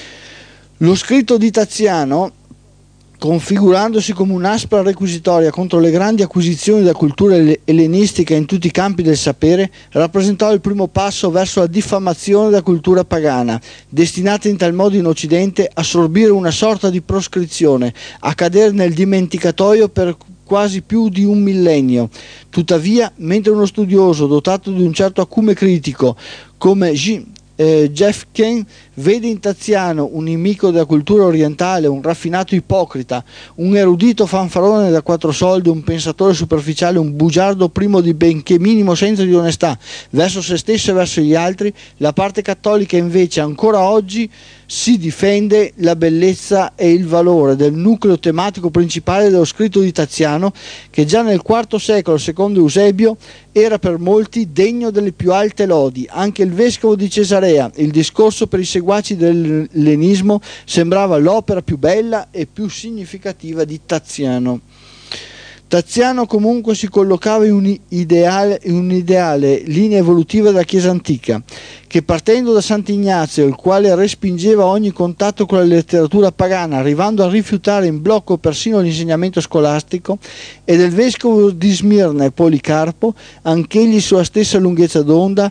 Lo scritto di Taziano, configurandosi come un'aspra requisitoria contro le grandi acquisizioni della cultura ellenistica in tutti i campi del sapere, rappresentò il primo passo verso la diffamazione della cultura pagana, destinata in tal modo in Occidente a sorbire una sorta di proscrizione, a cadere nel dimenticatoio per quasi più di un millennio. Tuttavia, mentre uno studioso dotato di un certo acume critico come G. Eh, Jeff Kane Vede in Taziano un nemico della cultura orientale, un raffinato ipocrita, un erudito fanfarone da quattro soldi, un pensatore superficiale, un bugiardo primo di benché minimo senso di onestà verso se stesso e verso gli altri. La parte cattolica invece ancora oggi si difende la bellezza e il valore del nucleo tematico principale dello scritto di Taziano, che già nel quarto secolo, secondo Eusebio, era per molti degno delle più alte lodi. Anche il vescovo di Cesarea, il discorso per i seguaci dell'ellenismo, sembrava l'opera più bella e più significativa di Taziano. Taziano comunque si collocava in un'ideale, in un'ideale linea evolutiva della Chiesa antica, che partendo da Sant'Ignazio, il quale respingeva ogni contatto con la letteratura pagana, arrivando a rifiutare in blocco persino l'insegnamento scolastico, e del vescovo di Smirna e Policarpo, anch'egli sulla stessa lunghezza d'onda,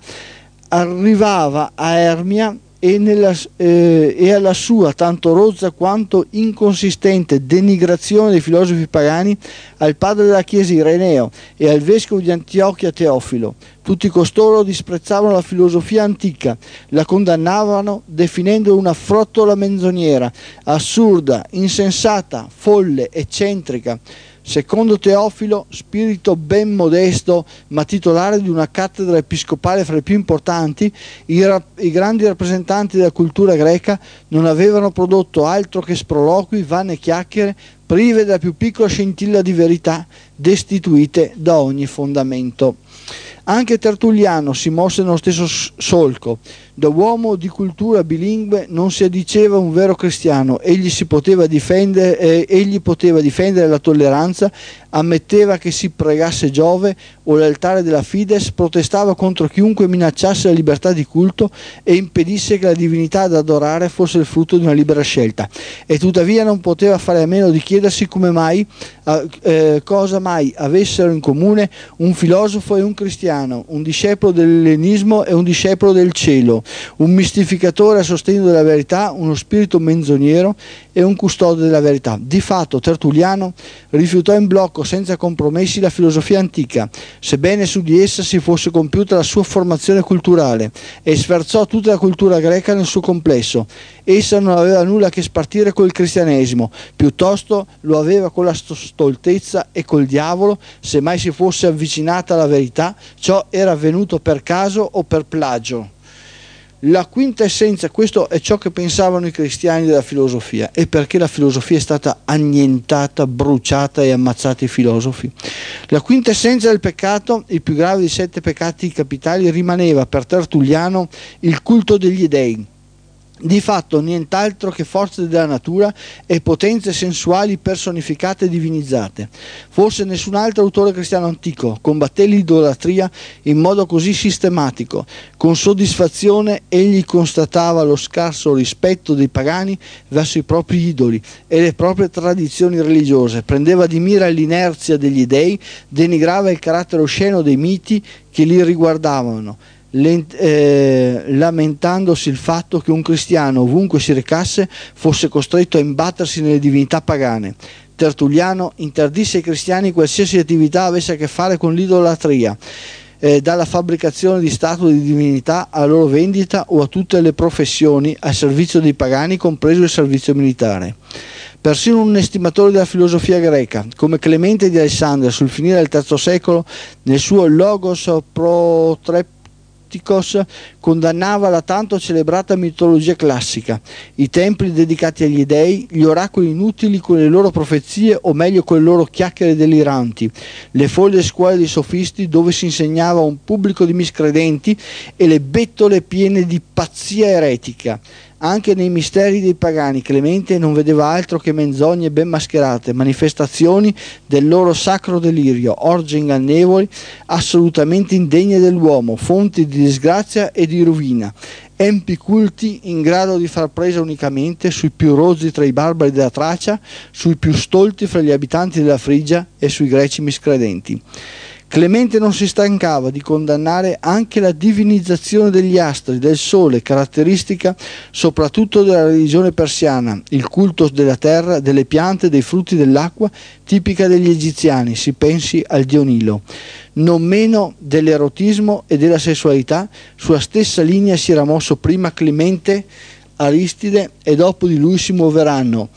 arrivava a Ermia e, nella, eh, e alla sua tanto rozza quanto inconsistente denigrazione dei filosofi pagani al padre della Chiesa Ireneo e al vescovo di Antiochia Teofilo. Tutti costoro disprezzavano la filosofia antica, la condannavano definendo una frottola menzognera, assurda, insensata, folle, eccentrica. Secondo Teofilo, spirito ben modesto, ma titolare di una cattedra episcopale fra le più importanti, i, rap- i grandi rappresentanti della cultura greca non avevano prodotto altro che sproloqui, vane chiacchiere, prive della più piccola scintilla di verità, destituite da ogni fondamento. Anche Tertulliano si mosse nello stesso solco. Da uomo di cultura bilingue non si addiceva un vero cristiano, egli, si poteva difendere, eh, egli poteva difendere la tolleranza, ammetteva che si pregasse Giove o l'altare della Fides, protestava contro chiunque minacciasse la libertà di culto e impedisse che la divinità da adorare fosse il frutto di una libera scelta. E tuttavia non poteva fare a meno di chiedersi come mai, eh, cosa mai avessero in comune un filosofo e un cristiano, un discepolo dell'ellenismo e un discepolo del cielo, un mistificatore a sostegno della verità, uno spirito menzognero e un custode della verità. Di fatto Tertulliano rifiutò in blocco senza compromessi la filosofia antica, sebbene su di essa si fosse compiuta la sua formazione culturale, e sferzò tutta la cultura greca nel suo complesso. Essa non aveva nulla a che spartire col cristianesimo, piuttosto lo aveva con la stoltezza e col diavolo. Se mai si fosse avvicinata alla verità, ciò era avvenuto per caso o per plagio. La quinta essenza, questo è ciò che pensavano i cristiani della filosofia, e perché la filosofia è stata annientata, bruciata e ammazzati i filosofi. La quinta essenza del peccato, il più grave dei sette peccati capitali, rimaneva per Tertulliano il culto degli dei. Di fatto nient'altro che forze della natura e potenze sensuali personificate e divinizzate. Forse nessun altro autore cristiano antico combatté l'idolatria in modo così sistematico. Con soddisfazione egli constatava lo scarso rispetto dei pagani verso i propri idoli e le proprie tradizioni religiose, prendeva di mira l'inerzia degli dei, denigrava il carattere osceno dei miti che li riguardavano, Lent, eh, lamentandosi il fatto che un cristiano, ovunque si recasse, fosse costretto a imbattersi nelle divinità pagane. Tertulliano interdisse ai cristiani qualsiasi attività avesse a che fare con l'idolatria, eh, dalla fabbricazione di statue di divinità alla loro vendita o a tutte le professioni al servizio dei pagani, compreso il servizio militare. Persino un estimatore della filosofia greca, come Clemente di Alessandria, sul finire del terzo secolo, nel suo Logos Protrepticos, condannava la tanto celebrata mitologia classica, i templi dedicati agli dei, gli oracoli inutili con le loro profezie, o meglio con le loro chiacchiere deliranti, le folli scuole dei sofisti dove si insegnava a un pubblico di miscredenti, e le bettole piene di pazzia eretica. Anche nei misteri dei pagani Clemente non vedeva altro che menzogne ben mascherate, manifestazioni del loro sacro delirio, orge ingannevoli, assolutamente indegne dell'uomo, fonti di disgrazia e di rovina, empi culti in grado di far presa unicamente sui più rozzi tra i barbari della Tracia, sui più stolti fra gli abitanti della Frigia e sui greci miscredenti. Clemente non si stancava di condannare anche la divinizzazione degli astri, del sole, caratteristica soprattutto della religione persiana, il culto della terra, delle piante, dei frutti dell'acqua, tipica degli egiziani, si pensi al dio Nilo. Non meno dell'erotismo e della sessualità, sulla stessa linea si era mosso prima Clemente Aristide e dopo di lui si muoveranno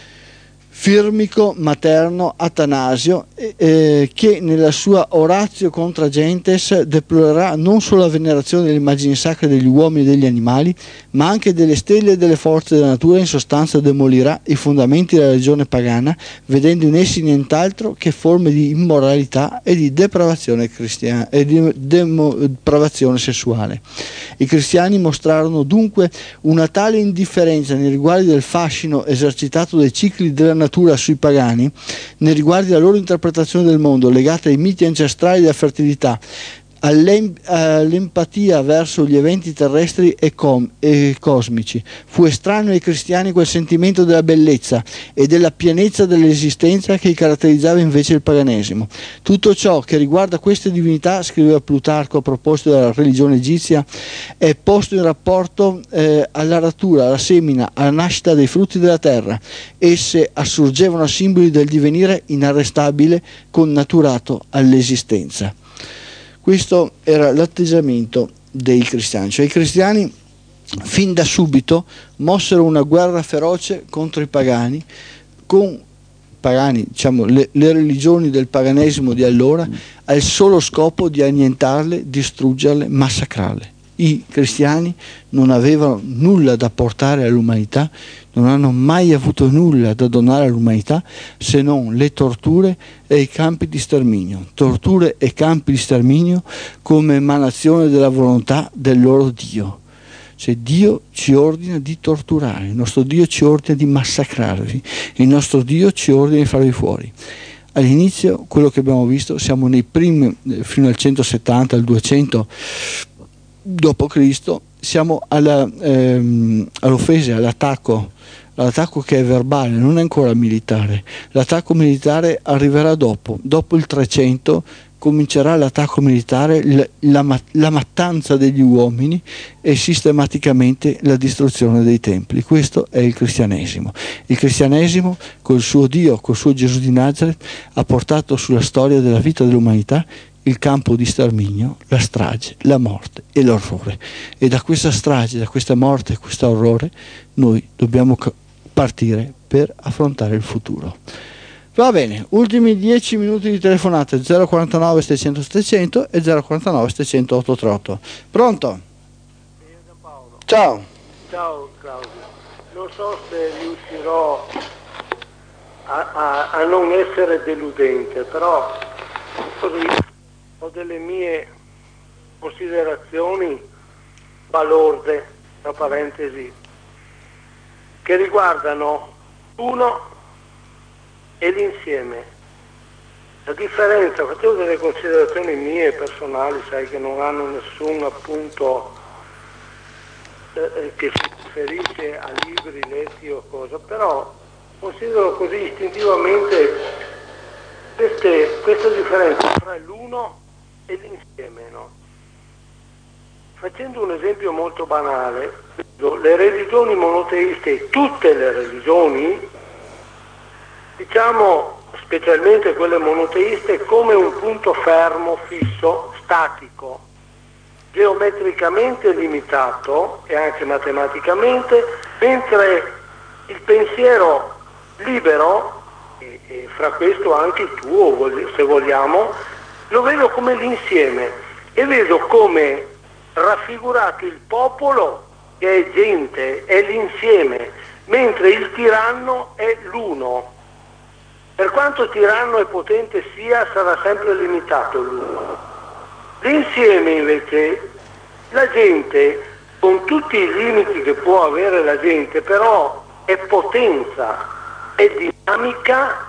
Firmico, Materno, Atanasio, eh, che nella sua Oratio contra Gentes deplorerà non solo la venerazione delle immagini sacre degli uomini e degli animali, ma anche delle stelle e delle forze della natura. In sostanza demolirà i fondamenti della religione pagana, vedendo in essi nient'altro che forme di immoralità e di depravazione cristiana e di depravazione sessuale. I cristiani mostrarono dunque una tale indifferenza nei riguardi del fascino esercitato dai cicli della natura sui pagani, nei riguardi della loro interpretazione del mondo legata ai miti ancestrali della fertilità, all'em- all'empatia verso gli eventi terrestri e, com- e cosmici. Fu estraneo ai cristiani quel sentimento della bellezza e della pienezza dell'esistenza che caratterizzava invece il paganesimo. Tutto ciò che riguarda queste divinità, scriveva Plutarco a proposito della religione egizia, è posto in rapporto eh, all'aratura, alla semina, alla nascita dei frutti della terra. Esse assurgevano a simboli del divenire inarrestabile connaturato all'esistenza. Questo era l'atteggiamento dei cristiani, cioè i cristiani fin da subito mossero una guerra feroce contro i pagani, con pagani, diciamo, le, le religioni del paganesimo di allora, al solo scopo di annientarle, distruggerle, massacrarle. I cristiani non avevano nulla da portare all'umanità, non hanno mai avuto nulla da donare all'umanità se non le torture e i campi di sterminio. Torture e campi di sterminio come emanazione della volontà del loro Dio. Cioè Dio ci ordina di torturare, il nostro Dio ci ordina di massacrarvi, il nostro Dio ci ordina di farvi fuori. All'inizio, quello che abbiamo visto, siamo nei primi, fino al centosettanta, al duecento dopo Cristo, siamo alla, ehm, all'offesa, all'attacco, all'attacco che è verbale, non è ancora militare. L'attacco militare arriverà dopo, dopo il trecento comincerà l'attacco militare, la, la, la mattanza degli uomini e sistematicamente la distruzione dei templi. Questo è il cristianesimo. Il cristianesimo, col suo Dio, col suo Gesù di Nazareth, ha portato sulla storia della vita dell'umanità il campo di sterminio, la strage, la morte e l'orrore. E da questa strage, da questa morte e questo orrore noi dobbiamo partire per affrontare il futuro. Va bene, ultimi dieci minuti di telefonate, zero quarantanove settecento settecento e zero quarantanove settecento ottocentotrentotto. Pronto? Ciao. Ciao Claudio, non so se riuscirò a, a, a non essere deludente, però così ho delle mie considerazioni balorde, tra parentesi, che riguardano uno e l'insieme. La differenza, facevo delle considerazioni mie personali, sai, che non hanno nessun appunto eh, che si riferisce a libri letti o cosa, però considero così istintivamente queste, questa differenza tra l'uno e l'insieme, no? Facendo un esempio molto banale, le religioni monoteiste, tutte le religioni, diciamo specialmente quelle monoteiste, come un punto fermo, fisso, statico, geometricamente limitato e anche matematicamente, mentre il pensiero libero, e, e fra questo anche il tuo se vogliamo, lo vedo come l'insieme e vedo come raffigurato il popolo, che è gente, è l'insieme, mentre il tiranno è l'uno. Per quanto tiranno e potente sia, sarà sempre limitato l'uno. L'insieme invece, la gente, con tutti i limiti che può avere la gente, però è potenza, è dinamica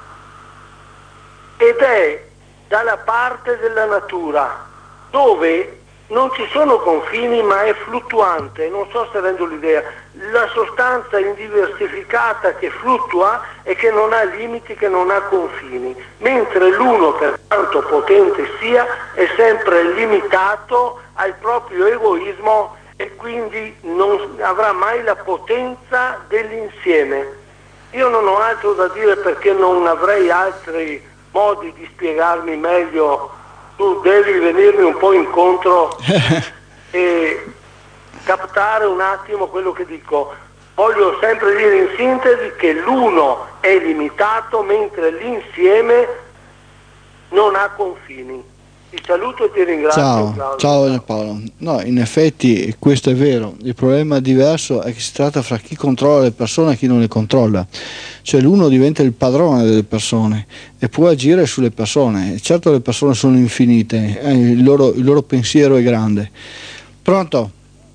ed è dalla parte della natura, dove non ci sono confini ma è fluttuante, non so se rendo l'idea, la sostanza indiversificata che fluttua e che non ha limiti, che non ha confini, mentre l'uno, per quanto potente sia, è sempre limitato al proprio egoismo e quindi non avrà mai la potenza dell'insieme. Io non ho altro da dire perché non avrei altri modi di spiegarmi meglio. Tu devi venirmi un po' incontro e captare un attimo quello che dico. Voglio sempre dire in sintesi che l'uno è limitato mentre l'insieme non ha confini. Ti saluto e ti ringrazio. Ciao, Claudio. ciao Paolo. No, in effetti questo è vero. Il problema diverso è che si tratta fra chi controlla le persone e chi non le controlla. Cioè l'uno diventa il padrone delle persone e può agire sulle persone. Certo le persone sono infinite, eh, il, loro, il loro pensiero è grande. Pronto?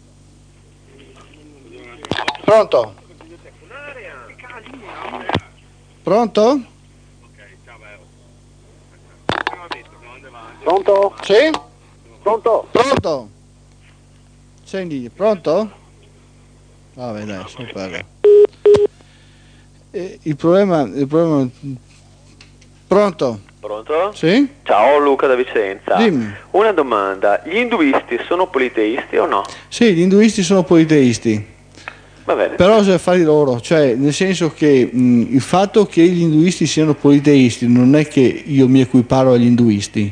Pronto? Pronto? Pronto? Sì? Pronto? Pronto? Senti, pronto? Vabbè dai, sono per... Eh, il problema... Il problema... Pronto? Pronto? Sì? Ciao, Luca da Vicenza. Dimmi. Una domanda, gli induisti sono politeisti o no? Sì, gli induisti sono politeisti. Va bene. Però c'è affari loro, cioè nel senso che mh, il fatto che gli induisti siano politeisti non è che io mi equiparo agli induisti.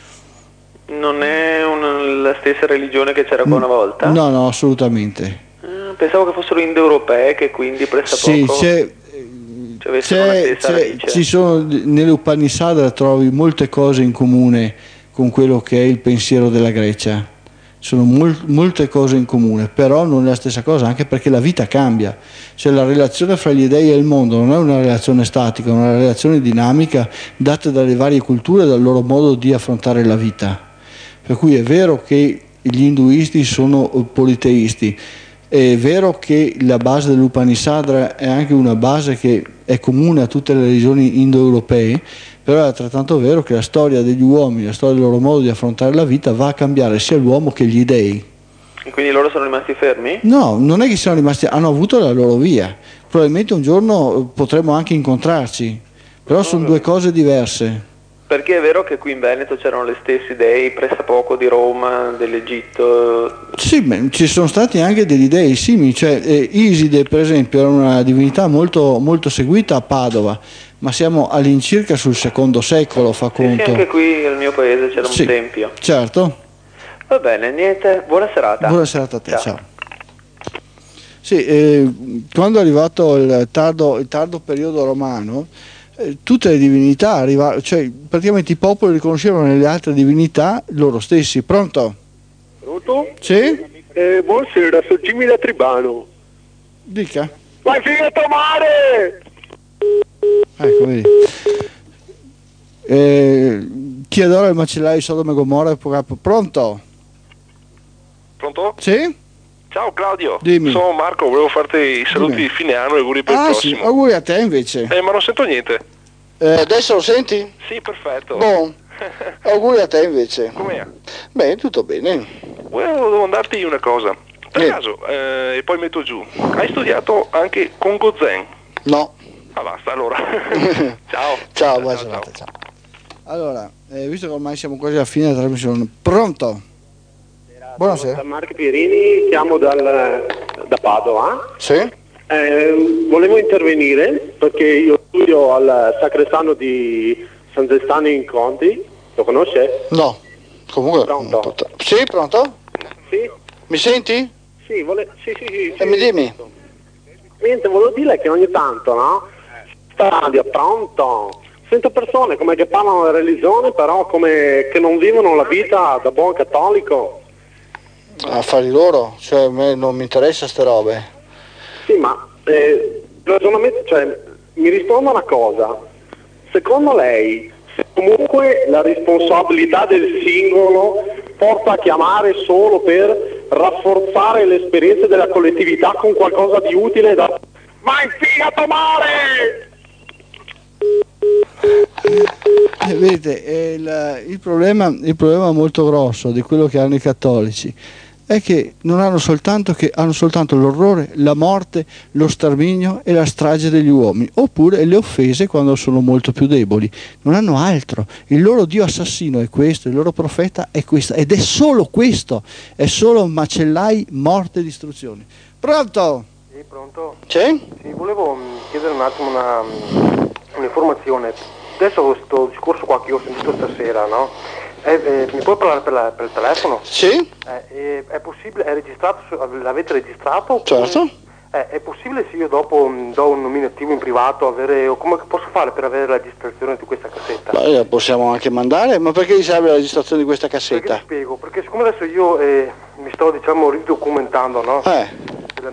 Non è un- la stessa religione che c'era qua una volta? No, no, assolutamente. Ah, pensavo che fossero indoeuropee, che quindi presta Sì, poco c'è, ci avessero una c'è, stessa c'è, radice. ci sono, nelle Upanishad trovi molte cose in comune con quello che è il pensiero della Grecia. Sono mol, molte cose in comune, però non è la stessa cosa, anche perché la vita cambia. Cioè la relazione fra gli dei e il mondo non è una relazione statica, è una relazione dinamica data dalle varie culture e dal loro modo di affrontare la vita. Per cui è vero che gli induisti sono politeisti, è vero che la base dell'Upanishad è anche una base che è comune a tutte le religioni indoeuropee, però è altrettanto vero che la storia degli uomini, la storia del loro modo di affrontare la vita va a cambiare sia l'uomo che gli dei. E quindi loro sono rimasti fermi? No, non è che siano rimasti, hanno avuto la loro via. Probabilmente un giorno potremo anche incontrarci, però sono due cose diverse. Perché è vero che qui in Veneto c'erano gli stessi dei pressapoco di Roma, dell'Egitto. Sì, beh, ci sono stati anche degli dei simili, cioè eh, Iside per esempio era una divinità molto, molto seguita a Padova, ma siamo all'incirca sul secondo secolo, fa Sì, conto. sì, anche qui nel mio paese c'era Sì, un tempio. certo. Va bene, niente, buona serata. Buona serata a te, ciao. Ciao. Sì, eh, quando è arrivato il tardo, il tardo periodo romano, eh, tutte le divinità arrivavano, cioè praticamente i popoli riconoscevano nelle altre divinità loro stessi. Pronto? Pronto? Sì? Eh, buonasera, sono Jimmy da Tribano. Dica. Vai finito mare! Ecco, vedi. Eh, chi adora il macellaio di Sodoma e Gomorra è purtroppo. Pronto? Pronto? Sì? Ciao Claudio, Dimmi. sono Marco, volevo farti i saluti Dimmi. di fine anno e auguri per Ah il sì, prossimo. auguri a te invece. Eh, ma non sento niente. Eh, adesso lo senti? Sì, perfetto. Buon. Auguri a te invece. Com'è? Beh, tutto bene. Volevo domandarti una cosa. Per Eh. caso, eh, e poi metto giù, hai studiato anche Congo Zen? No. Ah basta, allora. Ciao. Ciao, buona serata, ciao. Allora, eh, visto che ormai siamo quasi alla fine della trasmissione, pronto? Buonasera. Da Marco Pierini, chiamo dal, da Padova. Sì? Eh, volevo intervenire perché io studio al Sacrestano di San Zestano in Conti. Lo conosce? No. Comunque. Pronto? Pronto. Sì, pronto? Sì? Mi senti? Sì, vole... sì, sì, sì, E mi dimmi. Niente, volevo dire che ogni tanto, no? Stadio, pronto? Sento persone come che parlano della religione, però come che non vivono la vita da buon cattolico. Affari loro, cioè a me non mi interessa ste robe. Sì, ma eh, ragionamento, cioè, mi risponda una cosa. Secondo lei, se comunque la responsabilità del singolo porta a chiamare solo per rafforzare l'esperienza della collettività con qualcosa di utile da... Vai figato mare! Eh, vedete, eh, il, il, problema, il problema molto grosso di quello che hanno i cattolici è che non hanno soltanto, che hanno soltanto l'orrore, la morte, lo sterminio e la strage degli uomini, oppure le offese quando sono molto più deboli. Non hanno altro. Il loro dio assassino è questo, il loro profeta è questo, ed è solo questo, è solo macellai, morte e distruzione. Pronto? Sì, pronto? Sì? Sì, volevo chiedere un attimo una, un'informazione. Adesso questo discorso qua che io ho sentito stasera, no? Eh, eh, mi puoi parlare per, la, per il telefono? Sì? Eh, eh, è possibile, è registrato, l'avete registrato? Oppure, Certo. eh, è possibile se io dopo mh, do un nominativo in privato, avere, o come posso fare per avere la registrazione di questa cassetta? Beh, la possiamo anche mandare, ma perché gli serve la registrazione di questa Perché cassetta? ti spiego, perché siccome adesso io eh, mi sto diciamo ridocumentando, no? Eh.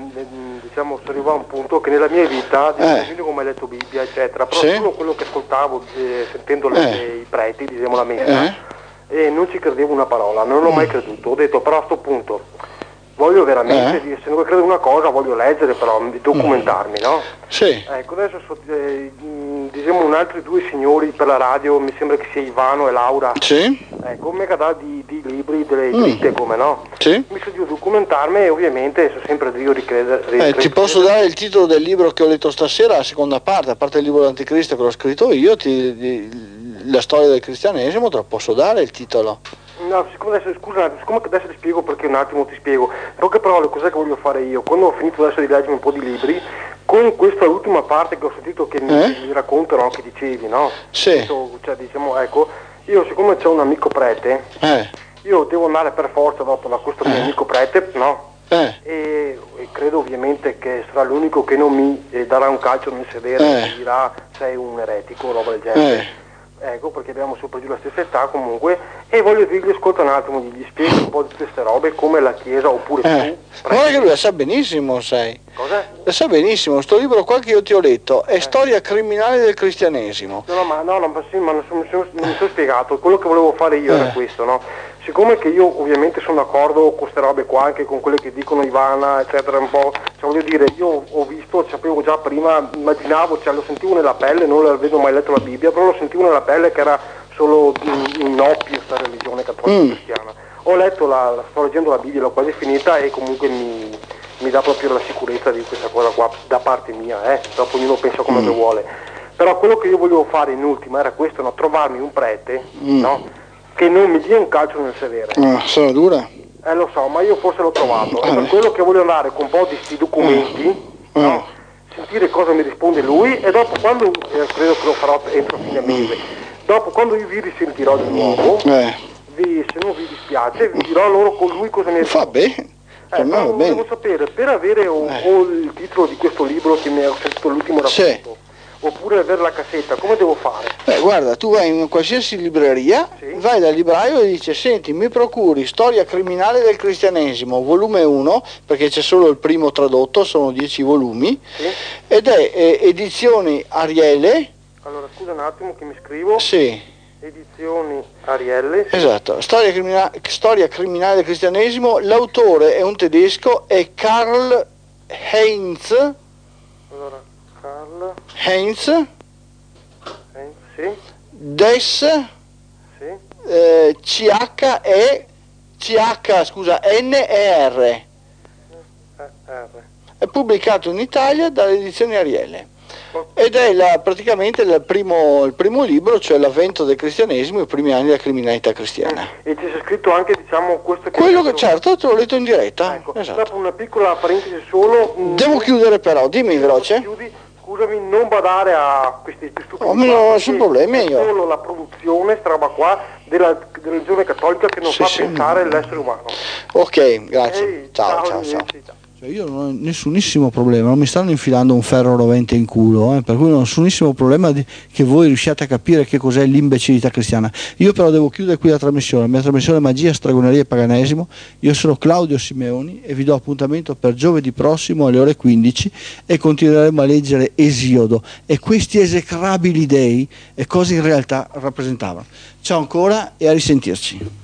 Diciamo sono arrivato a un punto che nella mia vita, Eh. diciamo, come ho letto Bibbia eccetera, però Sì. solo quello che ascoltavo eh, sentendo le, Eh. i preti, diciamo la messa, Eh. e non ci credevo una parola, non l'ho mai creduto, ho detto però a sto punto voglio veramente, Eh. dire, se non credo in una cosa voglio leggere però, documentarmi, no? Sì. Ecco, adesso so, eh, mh, diciamo un altri due signori per la radio, mi sembra che sia Ivano e Laura, Sì. ecco, mega da di, di libri, delle Mm. dritte come no? Sì. Mi sono di documentarmi e ovviamente sono sempre Dio ricredere. Eh, ti posso dare il titolo del libro che ho letto stasera, la seconda parte, a parte il libro dell'Anticristo che l'ho scritto io, ti, di, la storia del cristianesimo, te lo posso dare il titolo. No, siccome adesso, scusa, siccome adesso ti spiego perché un attimo ti spiego, in poche parole cos'è che voglio fare io, quando ho finito adesso di leggere un po' di libri, con questa ultima parte che ho sentito che mi, Eh? mi raccontano anche dicevi, no? Sì. Cioè diciamo, ecco, io siccome c'ho un amico prete, Eh. io devo andare per forza dopo da questo mio Eh. amico prete, no? Eh. E, e credo ovviamente che sarà l'unico che non mi eh, darà un calcio nel sedere Eh. e dirà sei un eretico o roba del genere. Eh. Ecco, perché abbiamo su per giù la stessa età comunque, e voglio dirgli ascolta un attimo, gli spiego un po' di queste robe come la Chiesa oppure Eh. tu. Guarda che lui la sa benissimo, sai. Cos'è? La sa benissimo, sto libro qua che io ti ho letto è Storia criminale del cristianesimo. No, no, ma, no, no, ma, sì, ma non, so- non so- non mi sono spiegato, quello che volevo fare io era Eh. questo, no? Siccome che io ovviamente sono d'accordo con queste robe qua, anche con quelle che dicono Ivana, eccetera, un po', cioè voglio dire, io ho visto, sapevo già prima, immaginavo, cioè lo sentivo nella pelle, non avevo mai letto la Bibbia, però lo sentivo nella pelle che era solo un, un oppio questa religione cattolica Mm. cristiana. Ho letto, la, la- sto leggendo la Bibbia, l'ho quasi finita e comunque mi, mi dà proprio la sicurezza di questa cosa qua, da parte mia, eh, dopo ognuno pensa come Mm. che vuole. Però quello che io volevo fare in ultima era questo, no? Trovarmi un prete, Mm. no? Che non mi dia un calcio nel sedere. Ah, sarà dura? Eh lo so, ma io forse l'ho trovato. Ah, E per eh. quello che voglio andare con un po' di sti documenti, Ah. no? Sentire cosa mi risponde lui e dopo quando, eh, credo che lo farò entro fine mese, dopo quando io vi risentirò di nuovo, Eh. vi- se non vi dispiace, vi dirò loro con lui cosa mi Fa risponde. bene. Eh, Per me però va volevo bene. sapere, per avere o, Eh. o il titolo di questo libro che mi ha sentito l'ultimo Sì. racconto, oppure avere la cassetta, come devo fare? Beh, guarda, tu vai in qualsiasi libreria, Sì. vai dal libraio e dice senti, mi procuri Storia criminale del cristianesimo, volume uno, perché c'è solo il primo tradotto, sono dieci volumi, Sì? ed è eh, edizioni Ariele, Allora scusa un attimo che mi scrivo, sì, edizioni Arielle, sì. esatto, Storia, crimina- Storia criminale del cristianesimo, l'autore è un tedesco, è Karl Heinz, Allora, Carl, Heinz, eh, sì, Des, sì, eh, C H E, C H, scusa, N E R. eh, R. È pubblicato in Italia dalle edizioni Ariele ed è la- praticamente il primo, il primo libro, cioè l'avvento del cristianesimo e i primi anni della criminalità cristiana. E c'è scritto anche, diciamo, questo che... Quello che certo te l'ho letto in diretta. Ecco, Esatto. dopo una piccola parentesi solo... mh, Devo chiudere però, dimmi veloce. chiudi, scusami, non badare a questi stupidi... Oh, ma no, qua, nessun perché problema è io. solo la produzione, sta roba qua, della, della religione cattolica che non Sì, fa sì, pensare no. l'essere umano. Ok, grazie. Ehi, Ciao, ciao, ciao. arrivederci, ciao. Cioè io non ho nessunissimo problema, non mi stanno infilando un ferro rovente in culo, eh, per cui non ho nessunissimo problema di, che voi riusciate a capire che cos'è l'imbecillità cristiana. Io però devo chiudere qui la trasmissione, la mia trasmissione è Magia, Stregoneria e Paganesimo. Io sono Claudio Simeoni e vi do appuntamento per giovedì prossimo alle ore quindici e continueremo a leggere Esiodo e questi esecrabili dei e cosa in realtà rappresentavano. Ciao ancora e a risentirci.